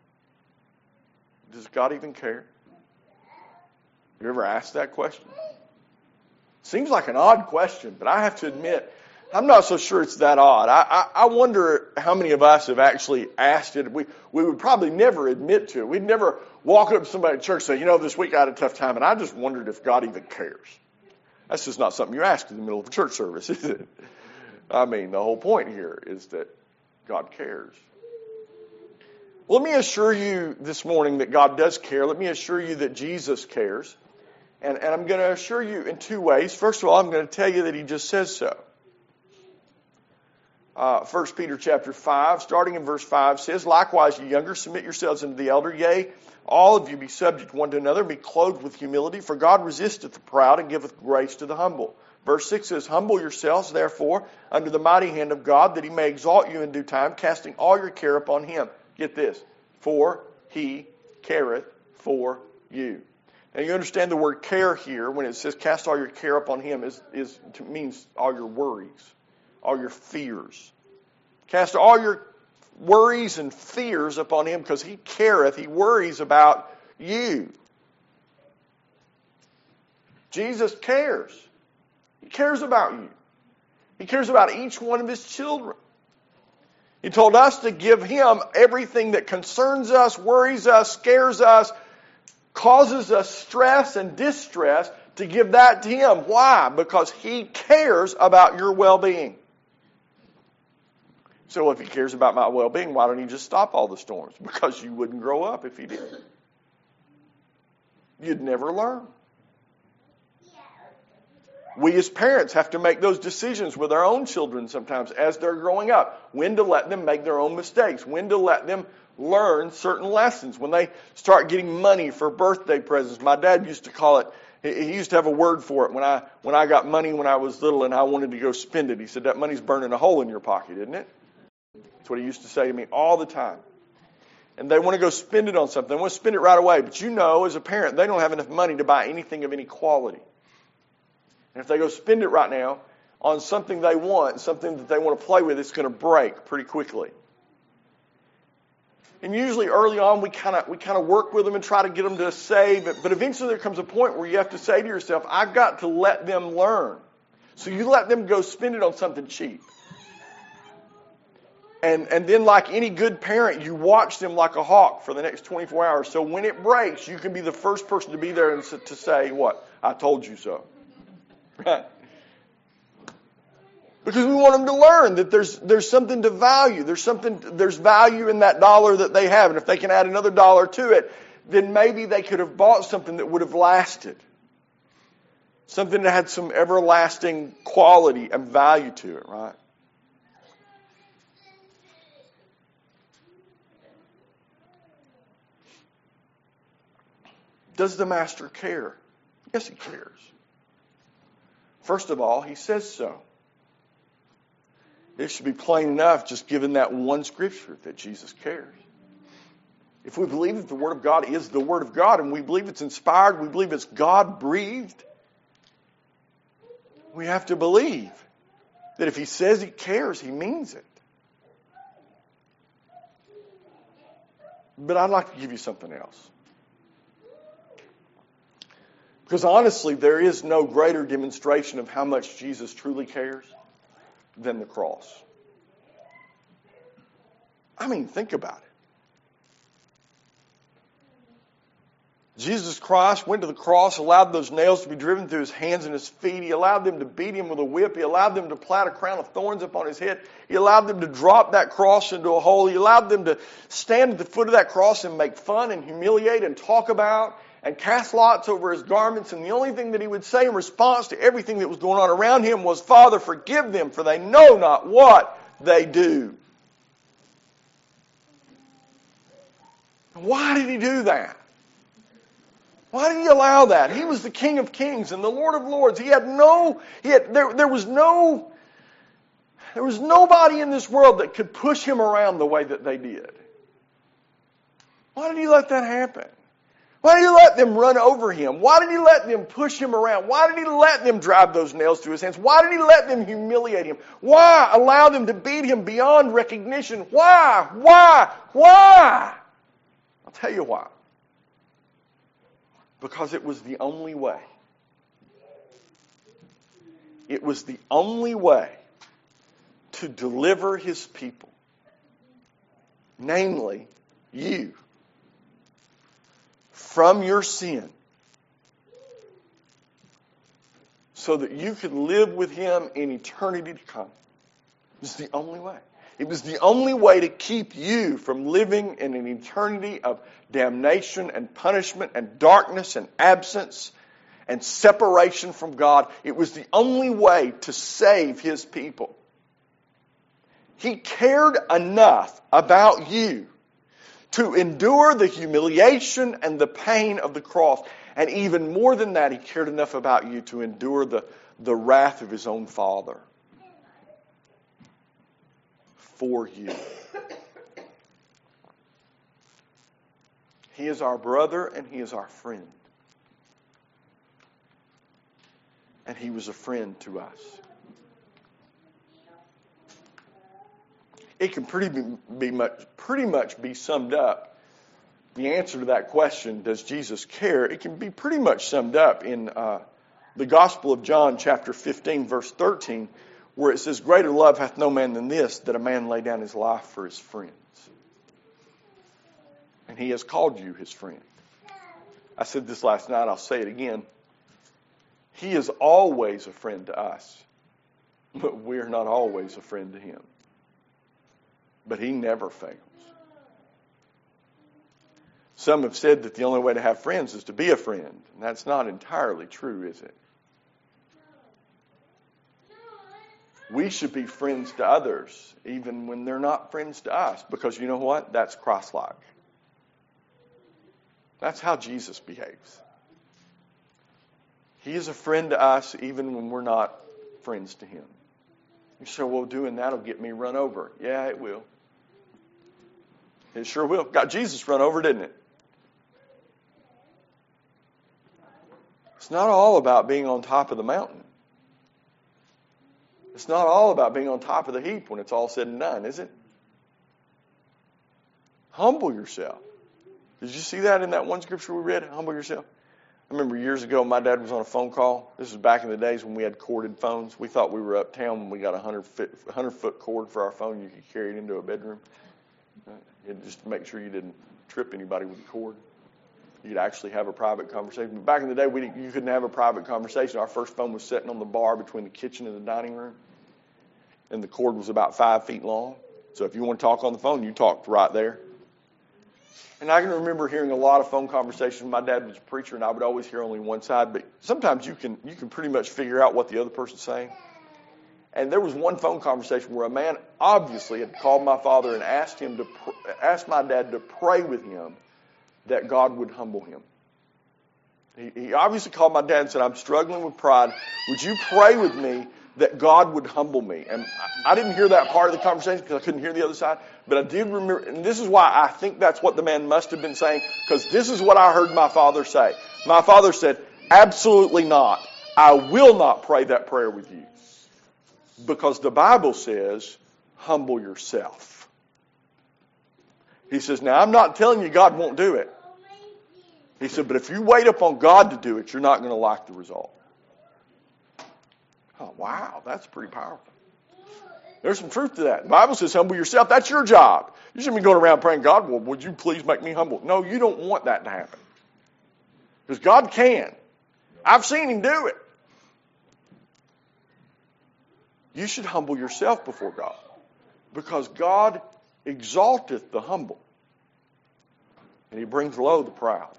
does God even care? You ever asked that question? Seems like an odd question, but I have to admit, I'm not so sure it's that odd. I wonder how many of us have actually asked it. We would probably never admit to it. We'd never walk up to somebody at church and say, this week I had a tough time, and I just wondered if God even cares. That's just not something you ask in the middle of a church service, is it? I mean, the whole point here is that God cares. Well, let me assure you this morning that God does care. Let me assure you that Jesus cares. And I'm going to assure you in two ways. First of all, I'm going to tell you that he just says so. 1 Peter chapter 5, starting in verse 5, says, Likewise, ye younger, submit yourselves unto the elder. Yea, all of you be subject one to another, and be clothed with humility, for God resisteth the proud and giveth grace to the humble. Verse 6 says, humble yourselves, therefore, under the mighty hand of God, that he may exalt you in due time, casting all your care upon him. Get this, for he careth for you. Now you understand the word care here, when it says cast all your care upon him, means all your worries, all your fears. Cast all your worries and fears upon him, because he careth, he worries about you. Jesus cares. He cares about you. He cares about each one of his children. He told us to give him everything that concerns us, worries us, scares us, causes us stress and distress, to give that to him. Why? Because he cares about your well-being. So if he cares about my well-being, why don't he just stop all the storms? Because you wouldn't grow up if he did. You'd never learn. We as parents have to make those decisions with our own children sometimes as they're growing up. When to let them make their own mistakes. When to let them learn certain lessons. When they start getting money for birthday presents. My dad used to call it, he used to have a word for it. When I got money when I was little and I wanted to go spend it, he said, that money's burning a hole in your pocket, isn't it? That's what he used to say to me all the time. And they want to go spend it on something. They want to spend it right away. But you know, as a parent, they don't have enough money to buy anything of any quality. And if they go spend it right now on something they want, something that they want to play with, it's going to break pretty quickly. And usually early on, we kind of work with them and try to get them to save. But eventually there comes a point where you have to say to yourself, I've got to let them learn. So you let them go spend it on something cheap. And then like any good parent, you watch them like a hawk for the next 24 hours. So when it breaks, you can be the first person to be there and to say, what? I told you so. Right? Because we want them to learn that there's something to value. There's value in that dollar that they have. And if they can add another dollar to it, then maybe they could have bought something that would have lasted. Something that had some everlasting quality and value to it, right? Does the master care? Yes, he cares. First of all, he says so. It should be plain enough just given that one scripture that Jesus cares. If we believe that the Word of God is the Word of God, and we believe it's inspired, we believe it's God-breathed, we have to believe that if he says he cares, he means it. But I'd like to give you something else. Because honestly, there is no greater demonstration of how much Jesus truly cares than the cross. I mean, think about it. Jesus Christ went to the cross, allowed those nails to be driven through his hands and his feet. He allowed them to beat him with a whip. He allowed them to plant a crown of thorns upon his head. He allowed them to drop that cross into a hole. He allowed them to stand at the foot of that cross and make fun and humiliate and talk about and cast lots over his garments. And the only thing that he would say in response to everything that was going on around him was, Father, forgive them, for they know not what they do. Why did he do that? Why did he allow that? He was the King of Kings and the Lord of Lords. There was nobody in this world that could push him around the way that they did. Why did he let that happen? Why did he let them run over him? Why did he let them push him around? Why did he let them drive those nails through his hands? Why did he let them humiliate him? Why allow them to beat him beyond recognition? Why? I'll tell you why. Because it was the only way. It was the only way to deliver his people, namely you, from your sin, so that you could live with him in eternity to come. It was the only way. It was the only way to keep you from living in an eternity of damnation and punishment and darkness and absence and separation from God. It was the only way to save his people. He cared enough about you To endure the humiliation and the pain of the cross. And even more than that, He cared enough about you to endure the wrath of His own Father for you. He is our brother and He is our friend. And He was a friend to us. It can pretty much be summed up. The answer to that question, does Jesus care? It can be pretty much summed up in the Gospel of John, chapter 15, verse 13, where it says, "Greater love hath no man than this, that a man lay down his life for his friends." And He has called you His friend. I said this last night, I'll say it again. He is always a friend to us, but we're not always a friend to Him. But He never fails. Some have said that the only way to have friends is to be a friend. And that's not entirely true, is it? We should be friends to others, even when they're not friends to us. Because you know what? That's Christ-like. That's how Jesus behaves. He is a friend to us, even when we're not friends to Him. You say, well, doing that will get me run over. Yeah, it will. It sure will. Got Jesus run over, didn't it? It's not all about being on top of the mountain. It's not all about being on top of the heap when it's all said and done, is it? Humble yourself. Did you see that in that one scripture we read? Humble yourself. I remember years ago, my dad was on a phone call. This was back in the days when we had corded phones. We thought we were uptown when we got a 100-foot cord for our phone. You could carry it into a bedroom. Just to make sure you didn't trip anybody with the cord. You could actually have a private conversation. But back in the day, you couldn't have a private conversation. Our first phone was sitting on the bar between the kitchen and the dining room. And the cord was about 5 feet long. So if you want to talk on the phone, you talked right there. And I can remember hearing a lot of phone conversations. My dad was a preacher, and I would always hear only one side. But sometimes you can pretty much figure out what the other person's saying. And there was one phone conversation where a man obviously had called my father and asked my dad to pray with him that God would humble him. He obviously called my dad and said, "I'm struggling with pride. Would you pray with me that God would humble me?" And I didn't hear that part of the conversation because I couldn't hear the other side. But I did remember, and this is why I think that's what the man must have been saying, because this is what I heard my father say. My father said, "Absolutely not. I will not pray that prayer with you. Because the Bible says, humble yourself." He says, now I'm not telling you God won't do it. He said, but if you wait upon God to do it, you're not going to like the result. Oh, wow, that's pretty powerful. There's some truth to that. The Bible says humble yourself. That's your job. You shouldn't be going around praying, "God, well, would you please make me humble?" No, you don't want that to happen. Because God can. I've seen Him do it. You should humble yourself before God. Because God exalteth the humble. And He brings low the proud.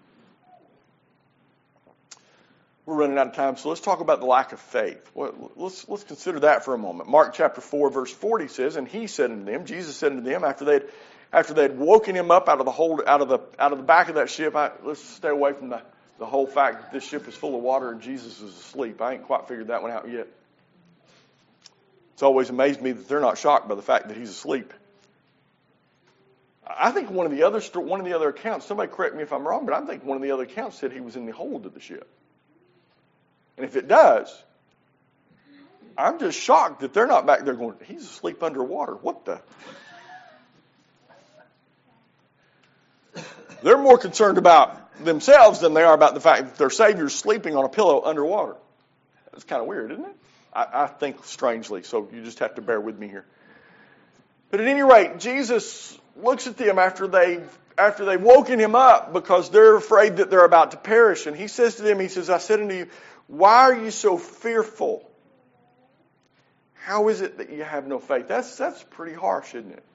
We're running out of time, so let's talk about the lack of faith. Let's consider that for a moment. Mark chapter 4, verse 40 says, "And He said unto them," Jesus said unto them, after they had woken Him up out of the back of that ship. Let's stay away from the whole fact that this ship is full of water and Jesus is asleep. I ain't quite figured that one out yet. It's always amazed me that they're not shocked by the fact that He's asleep. I think one of the other accounts, somebody correct me if I'm wrong, but I think one of the other accounts said He was in the hold of the ship. And if it does, I'm just shocked that they're not back there going, "He's asleep underwater. What the?" They're more concerned about themselves than they are about the fact that their Savior's sleeping on a pillow underwater. That's kind of weird, isn't it? I think strangely, so you just have to bear with me here. But at any rate, Jesus looks at them after they've woken Him up because they're afraid that they're about to perish. And He says to them, He says, "I said unto you, why are you so fearful? How is it that you have no faith?" That's pretty harsh, isn't it?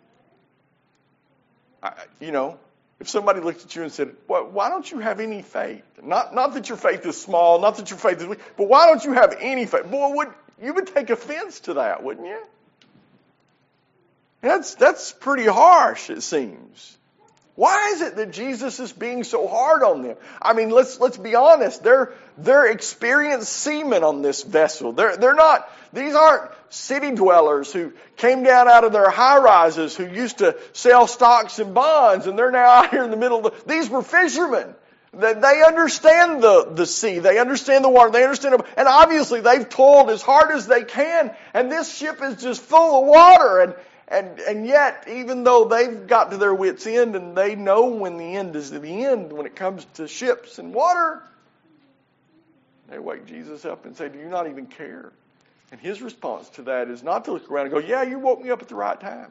If somebody looked at you and said, "Well, why don't you have any faith?" Not that your faith is small, not that your faith is weak, but why don't you have any faith? Boy, you would take offense to that, wouldn't you? That's pretty harsh, it seems. Why is it that Jesus is being so hard on them? I mean, let's be honest. They're experienced seamen on this vessel. These aren't city dwellers who came down out of their high rises who used to sell stocks and bonds, and they're now out here in the middle of these were fishermen. They understand the sea. They understand the water. They understand, and obviously they've toiled as hard as they can, and this ship is just full of water, and yet, even though they've got to their wits' end and they know when the end is the end, when it comes to ships and water, they wake Jesus up and say, do you not even care? And his response to that is not to look around and go, yeah, you woke me up at the right time.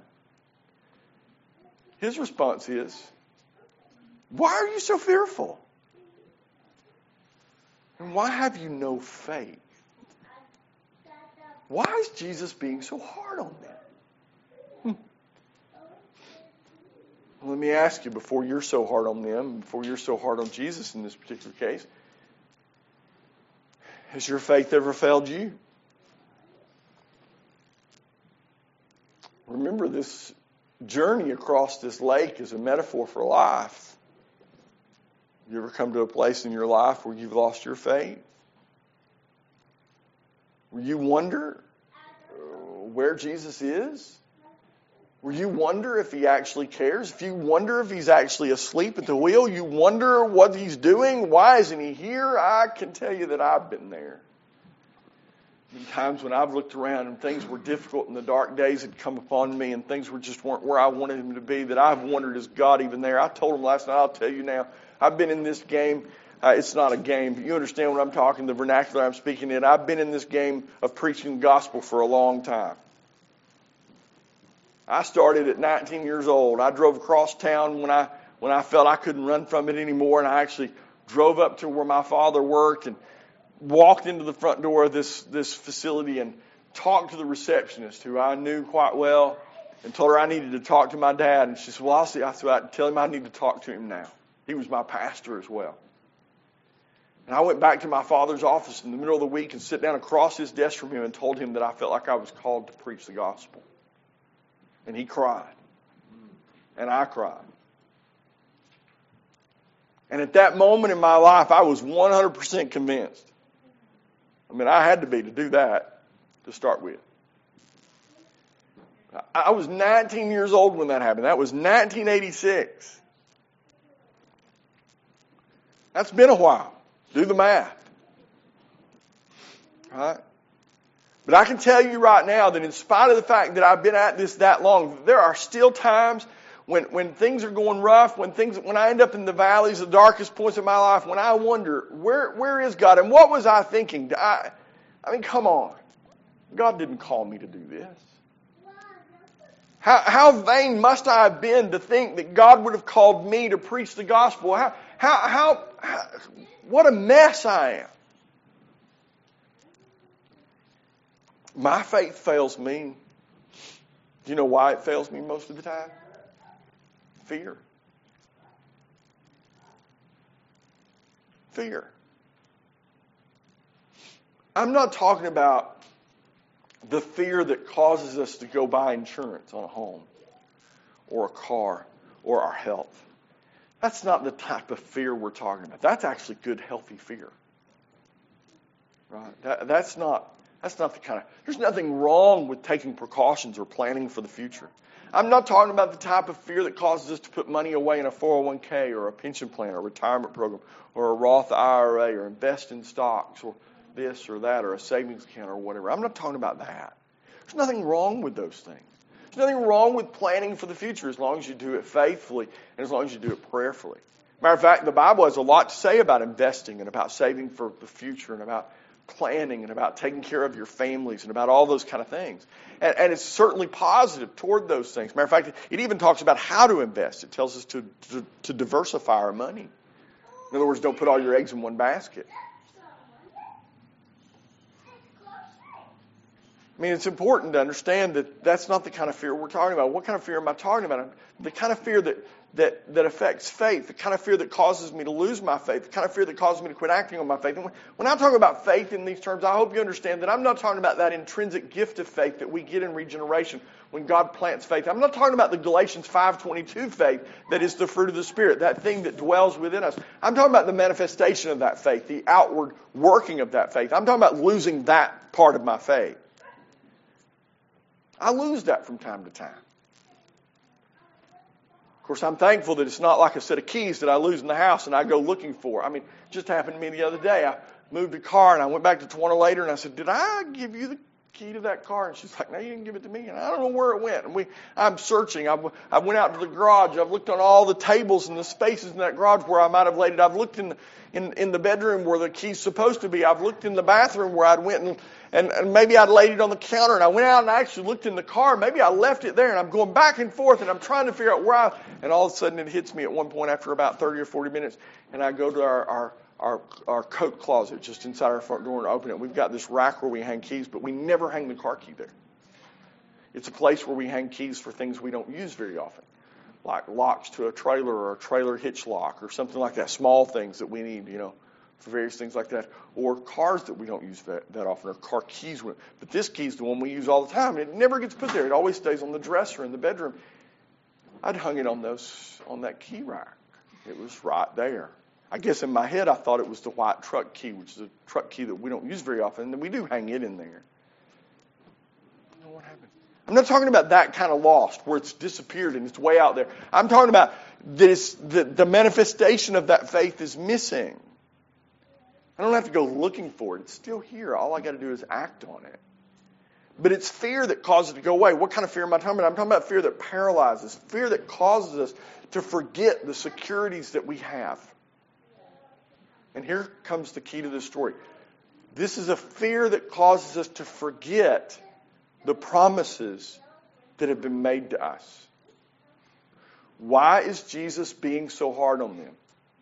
His response is, why are you so fearful? And why have you no faith? Why is Jesus being so hard on them? Let me ask you, before you're so hard on them, before you're so hard on Jesus in this particular case, has your faith ever failed you? Remember, this journey across this lake is a metaphor for life. You ever come to a place in your life where you've lost your faith? Where you wonder where Jesus is? Where you wonder if he actually cares? If you wonder if he's actually asleep at the wheel? You wonder what he's doing? Why isn't he here? I can tell you that I've been there. Been times when I've looked around and things were difficult and the dark days had come upon me and things weren't where I wanted him to be, that I've wondered, is God even there? I told him last night, I'll tell you now, I've been in this game. It's not a game, but you understand what I'm talking, the vernacular I'm speaking in. I've been in this game of preaching the gospel for a long time. I started at 19 years old. I drove across town when I felt I couldn't run from it anymore, and I actually drove up to where my father worked and walked into the front door of this facility and talked to the receptionist, who I knew quite well, and told her I needed to talk to my dad. And she said, well, I'll see. I said, I tell him I need to talk to him now. He was my pastor as well. And I went back to my father's office in the middle of the week and sit down across his desk from him and told him that I felt like I was called to preach the gospel. And he cried. And I cried. And at that moment in my life, I was 100% convinced. I mean, I had to be to do that to start with. I was 19 years old when that happened. That was 1986. That's been a while. Do the math. All right? But I can tell you right now that in spite of the fact that I've been at this that long, there are still times when things are going rough, when I end up in the valleys, the darkest points of my life, when I wonder, where is God? And what was I thinking? I mean, come on. God didn't call me to do this. How vain must I have been to think that God would have called me to preach the gospel? What a mess I am. My faith fails me. Do you know why it fails me most of the time? Fear. Fear. I'm not talking about the fear that causes us to go buy insurance on a home or a car or our health. That's not the type of fear we're talking about. That's actually good, healthy fear. Right? That's not the kind of... There's nothing wrong with taking precautions or planning for the future. I'm not talking about the type of fear that causes us to put money away in a 401k or a pension plan or a retirement program or a Roth IRA or invest in stocks or this or that or a savings account or whatever. I'm not talking about that. There's nothing wrong with those things. There's nothing wrong with planning for the future as long as you do it faithfully and as long as you do it prayerfully. Matter of fact, the Bible has a lot to say about investing and about saving for the future and about planning and about taking care of your families and about all those kind of things. And it's certainly positive toward those things. Matter of fact, it even talks about how to invest. It tells us to diversify our money. In other words, don't put all your eggs in one basket. I mean, it's important to understand that that's not the kind of fear we're talking about. What kind of fear am I talking about? The kind of fear that affects faith, the kind of fear that causes me to lose my faith, the kind of fear that causes me to quit acting on my faith. And when I talk about faith in these terms, I hope you understand that I'm not talking about that intrinsic gift of faith that we get in regeneration when God plants faith. I'm not talking about the Galatians 5:22 faith that is the fruit of the Spirit, that thing that dwells within us. I'm talking about the manifestation of that faith, the outward working of that faith. I'm talking about losing that part of my faith. I lose that from time to time. Of course, I'm thankful that it's not like a set of keys that I lose in the house and I go looking for. I mean, it just happened to me the other day. I moved a car and I went back to Tawana later and I said, "Did I give you the key to that car?" And she's like, "No, you didn't give it to me." And I don't know where it went. And I'm searching. I went out to the garage. I've looked on all the tables and the spaces in that garage where I might have laid it. I've looked in the bedroom where the key's supposed to be. I've looked in the bathroom where I'd went and maybe I'd laid it on the counter, and I went out and I actually looked in the car. Maybe I left it there, and I'm going back and forth, and I'm trying to figure out and all of a sudden it hits me at one point after about 30 or 40 minutes, and I go to our coat closet just inside our front door and open it. We've got this rack where we hang keys, but we never hang the car key there. It's a place where we hang keys for things we don't use very often, like locks to a trailer or a trailer hitch lock or something like that, small things that we need, for various things like that, or cars that we don't use that often, or car keys. But this key's the one we use all the time, and it never gets put there. It always stays on the dresser in the bedroom. I'd hung it on that key rack. It was right there. I guess in my head I thought it was the white truck key, which is a truck key that we don't use very often, and we do hang it in there. I don't know what happened. I'm not talking about that kind of lost, where it's disappeared and it's way out there. I'm talking about this, the manifestation of that faith is missing. I don't have to go looking for it. It's still here. All I got to do is act on it. But it's fear that causes it to go away. What kind of fear am I talking about? I'm talking about fear that paralyzes, fear that causes us to forget the securities that we have. And here comes the key to this story. This is a fear that causes us to forget the promises that have been made to us. Why is Jesus being so hard on them?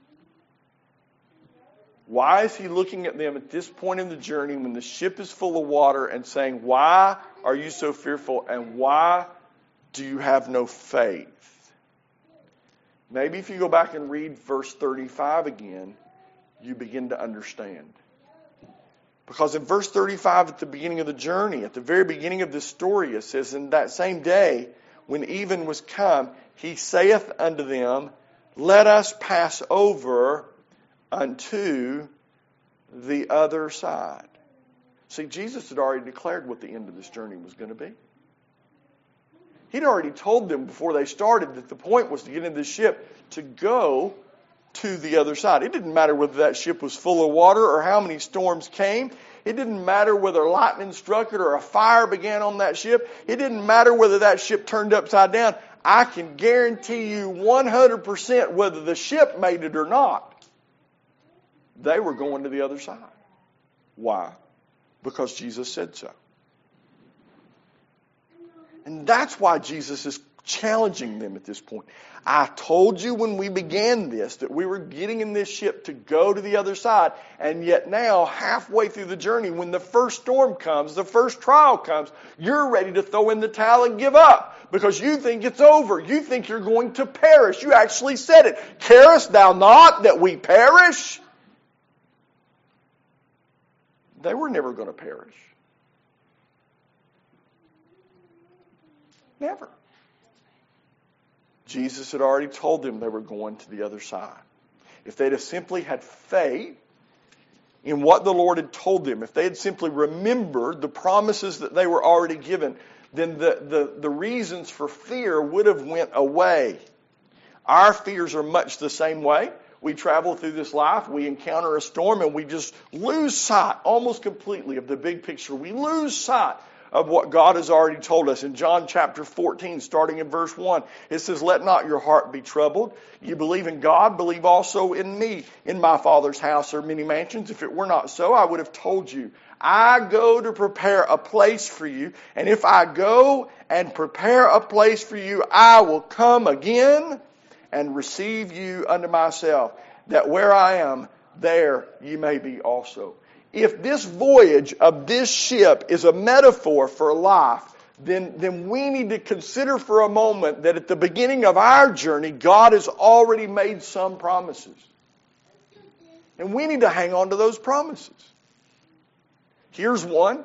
Why is he looking at them at this point in the journey when the ship is full of water and saying, "Why are you so fearful, and why do you have no faith?" Maybe if you go back and read verse 35 again, you begin to understand. Because in verse 35 at the beginning of the journey, at the very beginning of this story, it says, "In that same day, when even was come, he saith unto them, Let us pass over unto the other side." See, Jesus had already declared what the end of this journey was going to be. He'd already told them before they started that the point was to get in the ship to go to the other side. It didn't matter whether that ship was full of water or how many storms came. It didn't matter whether lightning struck it or a fire began on that ship. It didn't matter whether that ship turned upside down. I can guarantee you 100% whether the ship made it or not, they were going to the other side. Why? Because Jesus said so. And that's why Jesus is challenging them at this point. I told you when we began this that we were getting in this ship to go to the other side, and yet now, halfway through the journey, when the first storm comes, the first trial comes, you're ready to throw in the towel and give up because you think it's over. You think you're going to perish. You actually said it. "Carest thou not that we perish?" They were never going to perish. Never. Jesus had already told them they were going to the other side. If they'd have simply had faith in what the Lord had told them, if they had simply remembered the promises that they were already given, then the reasons for fear would have went away. Our fears are much the same way. We travel through this life, we encounter a storm, and we just lose sight almost completely of the big picture. We lose sight of what God has already told us. In John chapter 14, starting in verse 1, it says, "Let not your heart be troubled. You believe in God, believe also in me. In my Father's house are many mansions. If it were not so, I would have told you. I go to prepare a place for you. And if I go and prepare a place for you, I will come again and receive you unto myself, that where I am, there ye may be also." if this voyage of this ship is a metaphor for life, then we need to consider for a moment that at the beginning of our journey, God has already made some promises. And we need to hang on to those promises. Here's one.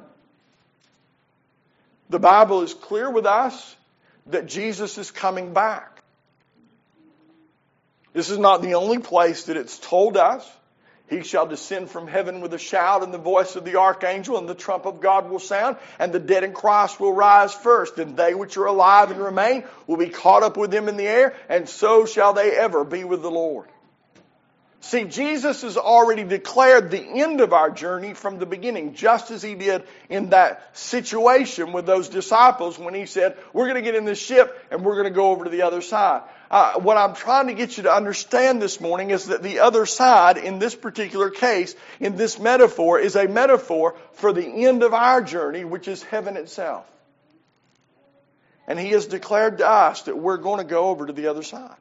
The Bible is clear with us that Jesus is coming back. This is not the only place that it's told us. He shall descend from heaven with a shout, and the voice of the archangel, and the trump of God will sound, and the dead in Christ will rise first. And they which are alive and remain will be caught up with them in the air, and so shall they ever be with the Lord. See, Jesus has already declared the end of our journey from the beginning, just as He did in that situation with those disciples when He said, we're going to get in this ship and we're going to go over to the other side. What I'm trying to get you to understand this morning is that the other side, in this particular case, in this metaphor, is a metaphor for the end of our journey, which is heaven itself. And He has declared to us that we're going to go over to the other side.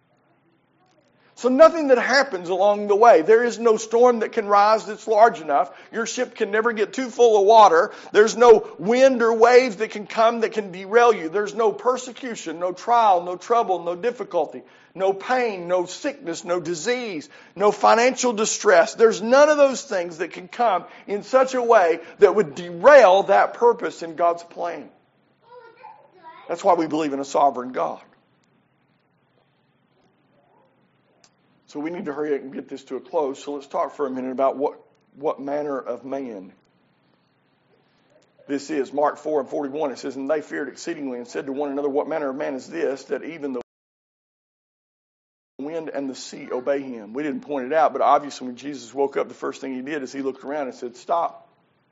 So nothing that happens along the way. There is no storm that can rise that's large enough. Your ship can never get too full of water. There's no wind or waves that can come that can derail you. There's no persecution, no trial, no trouble, no difficulty, no pain, no sickness, no disease, no financial distress. There's none of those things that can come in such a way that would derail that purpose in God's plan. That's why we believe in a sovereign God. So we need to hurry up and get this to a close. So let's talk for a minute about what manner of man this is. Mark 4:41, it says, and they feared exceedingly and said to one another, what manner of man is this, that even the wind and the sea obey Him? We didn't point it out, but obviously when Jesus woke up, the first thing He did is He looked around and said, stop.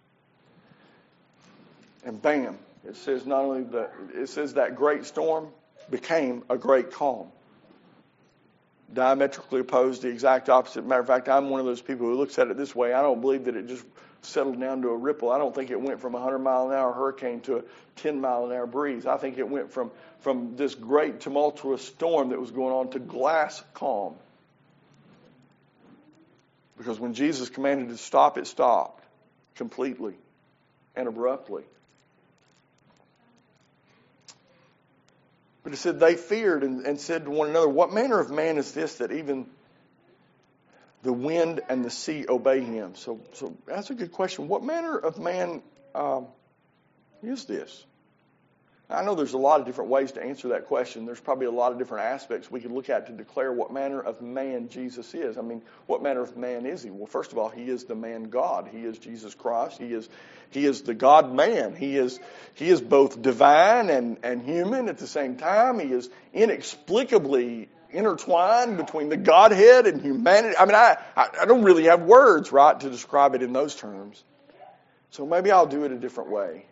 And bam, it says that great storm became a great calm. Diametrically opposed, the exact opposite. Matter of fact, I'm one of those people who looks at it this way. I don't believe that it just settled down to a ripple. I don't think it went from a 100-mile-an-hour hurricane to a 10-mile-an-hour breeze. I think it went from this great tumultuous storm that was going on to glass calm. Because when Jesus commanded it to stop, it stopped completely and abruptly. But it said they feared and said to one another, what manner of man is this that even the wind and the sea obey Him? So that's a good question. What manner of man is this? I know there's a lot of different ways to answer that question. There's probably a lot of different aspects we could look at to declare what manner of man Jesus is. I mean, what manner of man is He? Well, first of all, He is the man God. He is Jesus Christ. He is the God-man. He is both divine and human at the same time. He is inexplicably intertwined between the Godhead and humanity. I mean, I don't really have words, right, to describe it in those terms. So maybe I'll do it a different way.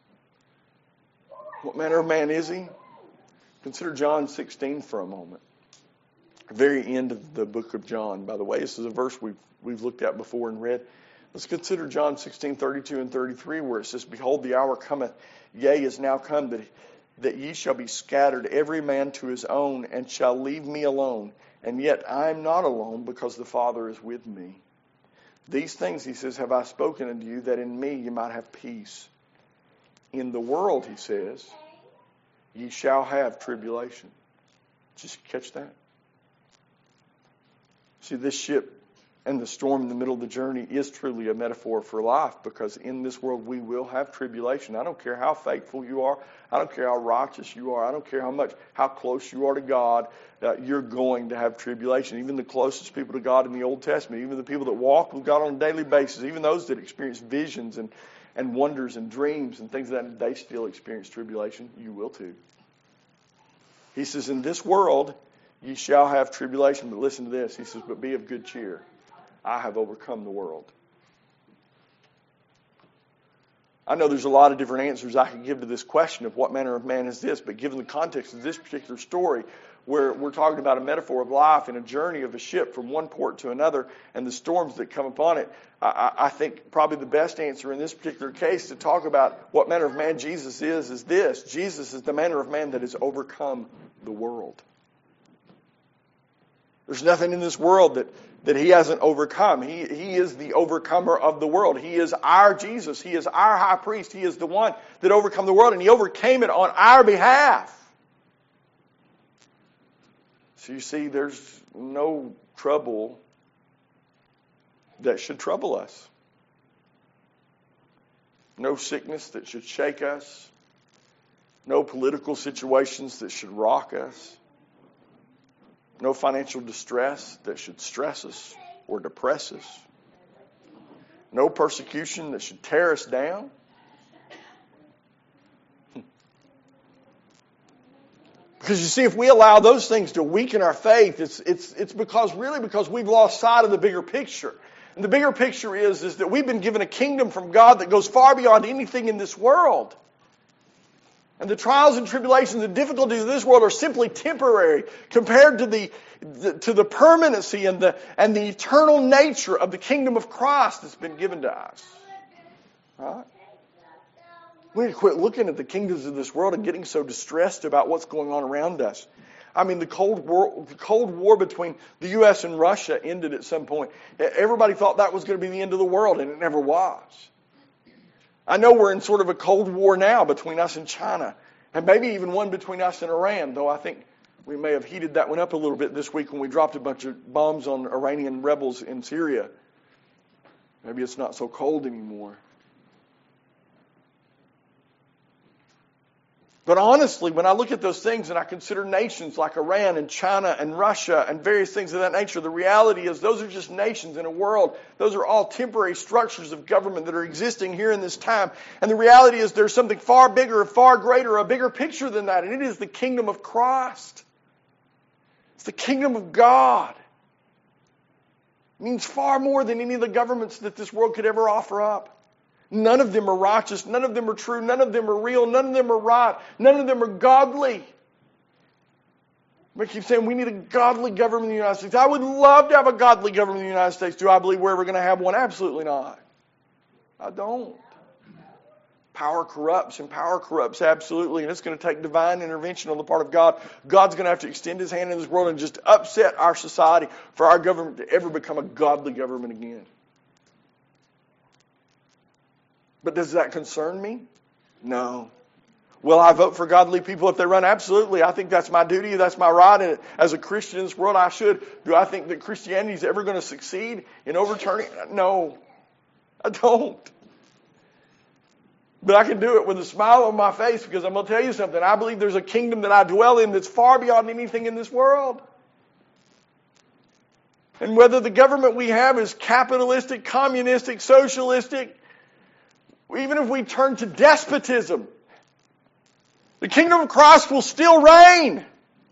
What manner of man is He? Consider John 16 for a moment. The very end of the book of John, by the way. This is a verse we've looked at before and read. Let's consider John 16:32 and 33, where it says, behold, the hour cometh, yea, is now come, that ye shall be scattered, every man to his own, and shall leave me alone. And yet I am not alone, because the Father is with me. These things, He says, have I spoken unto you, that in me ye might have peace. In the world, He says, ye shall have tribulation. Just catch that? See, this ship and the storm in the middle of the journey is truly a metaphor for life, because in this world we will have tribulation. I don't care how faithful you are. I don't care how righteous you are. I don't care how close you are to God. You're going to have tribulation. Even the closest people to God in the Old Testament, even the people that walk with God on a daily basis, even those that experience visions and wonders and dreams and things like that, they still experience tribulation. You will too. He says, in this world ye shall have tribulation. But listen to this. He says, but be of good cheer. I have overcome the world. I know there's a lot of different answers I could give to this question of what manner of man is this, but given the context of this particular story, where we're talking about a metaphor of life and a journey of a ship from one port to another and the storms that come upon it, I think probably the best answer in this particular case to talk about what manner of man Jesus is this. Jesus is the manner of man that has overcome the world. There's nothing in this world that He hasn't overcome. He is the overcomer of the world. He is our Jesus. He is our high priest. He is the one that overcome the world, and He overcame it on our behalf. So you see, there's no trouble that should trouble us. No sickness that should shake us. No political situations that should rock us. No financial distress that should stress us or depress us. No persecution that should tear us down. Because you see, if we allow those things to weaken our faith, it's because we've lost sight of the bigger picture. And the bigger picture is that we've been given a kingdom from God that goes far beyond anything in this world. And the trials and tribulations and difficulties of this world are simply temporary compared to the permanency and the eternal nature of the kingdom of Christ that's been given to us. Right? We need to quit looking at the kingdoms of this world and getting so distressed about what's going on around us. I mean, the Cold War between the U.S. and Russia ended at some point. Everybody thought that was going to be the end of the world, and it never was. I know we're in sort of a Cold War now between us and China, and maybe even one between us and Iran, though I think we may have heated that one up a little bit this week when we dropped a bunch of bombs on Iranian rebels in Syria. Maybe it's not so cold anymore. But honestly, when I look at those things and I consider nations like Iran and China and Russia and various things of that nature, the reality is those are just nations in a world. Those are all temporary structures of government that are existing here in this time. And the reality is there's something far bigger, far greater, a bigger picture than that. And it is the kingdom of Christ. It's the kingdom of God. It means far more than any of the governments that this world could ever offer up. None of them are righteous. None of them are true. None of them are real. None of them are right. None of them are godly. We keep saying we need a godly government in the United States. I would love to have a godly government in the United States. Do I believe we're ever going to have one? Absolutely not. I don't. Power corrupts, and power corrupts absolutely, and it's going to take divine intervention on the part of God. God's going to have to extend His hand in this world and just upset our society for our government to ever become a godly government again. But does that concern me? No. Will I vote for godly people if they run? Absolutely. I think that's my duty. That's my right. And as a Christian in this world, I should. Do I think that Christianity is ever going to succeed in overturning? No. I don't. But I can do it with a smile on my face because I'm going to tell you something. I believe there's a kingdom that I dwell in that's far beyond anything in this world. And whether the government we have is capitalistic, communistic, socialistic, even if we turn to despotism, the kingdom of Christ will still reign.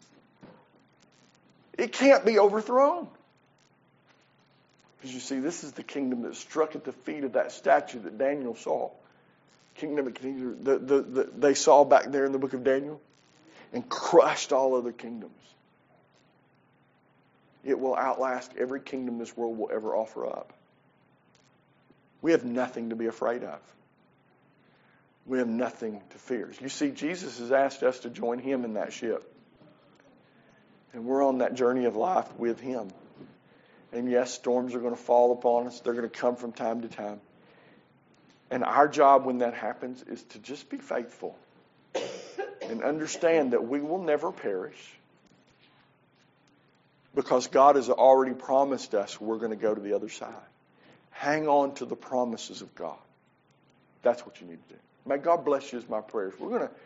It can't be overthrown. Because you see, this is the kingdom that struck at the feet of that statue that Daniel saw. Kingdom they saw back there in the book of Daniel and crushed all other kingdoms. It will outlast every kingdom this world will ever offer up. We have nothing to be afraid of. We have nothing to fear. You see, Jesus has asked us to join Him in that ship. And we're on that journey of life with Him. And yes, storms are going to fall upon us. They're going to come from time to time. And our job when that happens is to just be faithful and understand that we will never perish because God has already promised us we're going to go to the other side. Hang on to the promises of God. That's what you need to do. May God bless you is my prayers. We're going to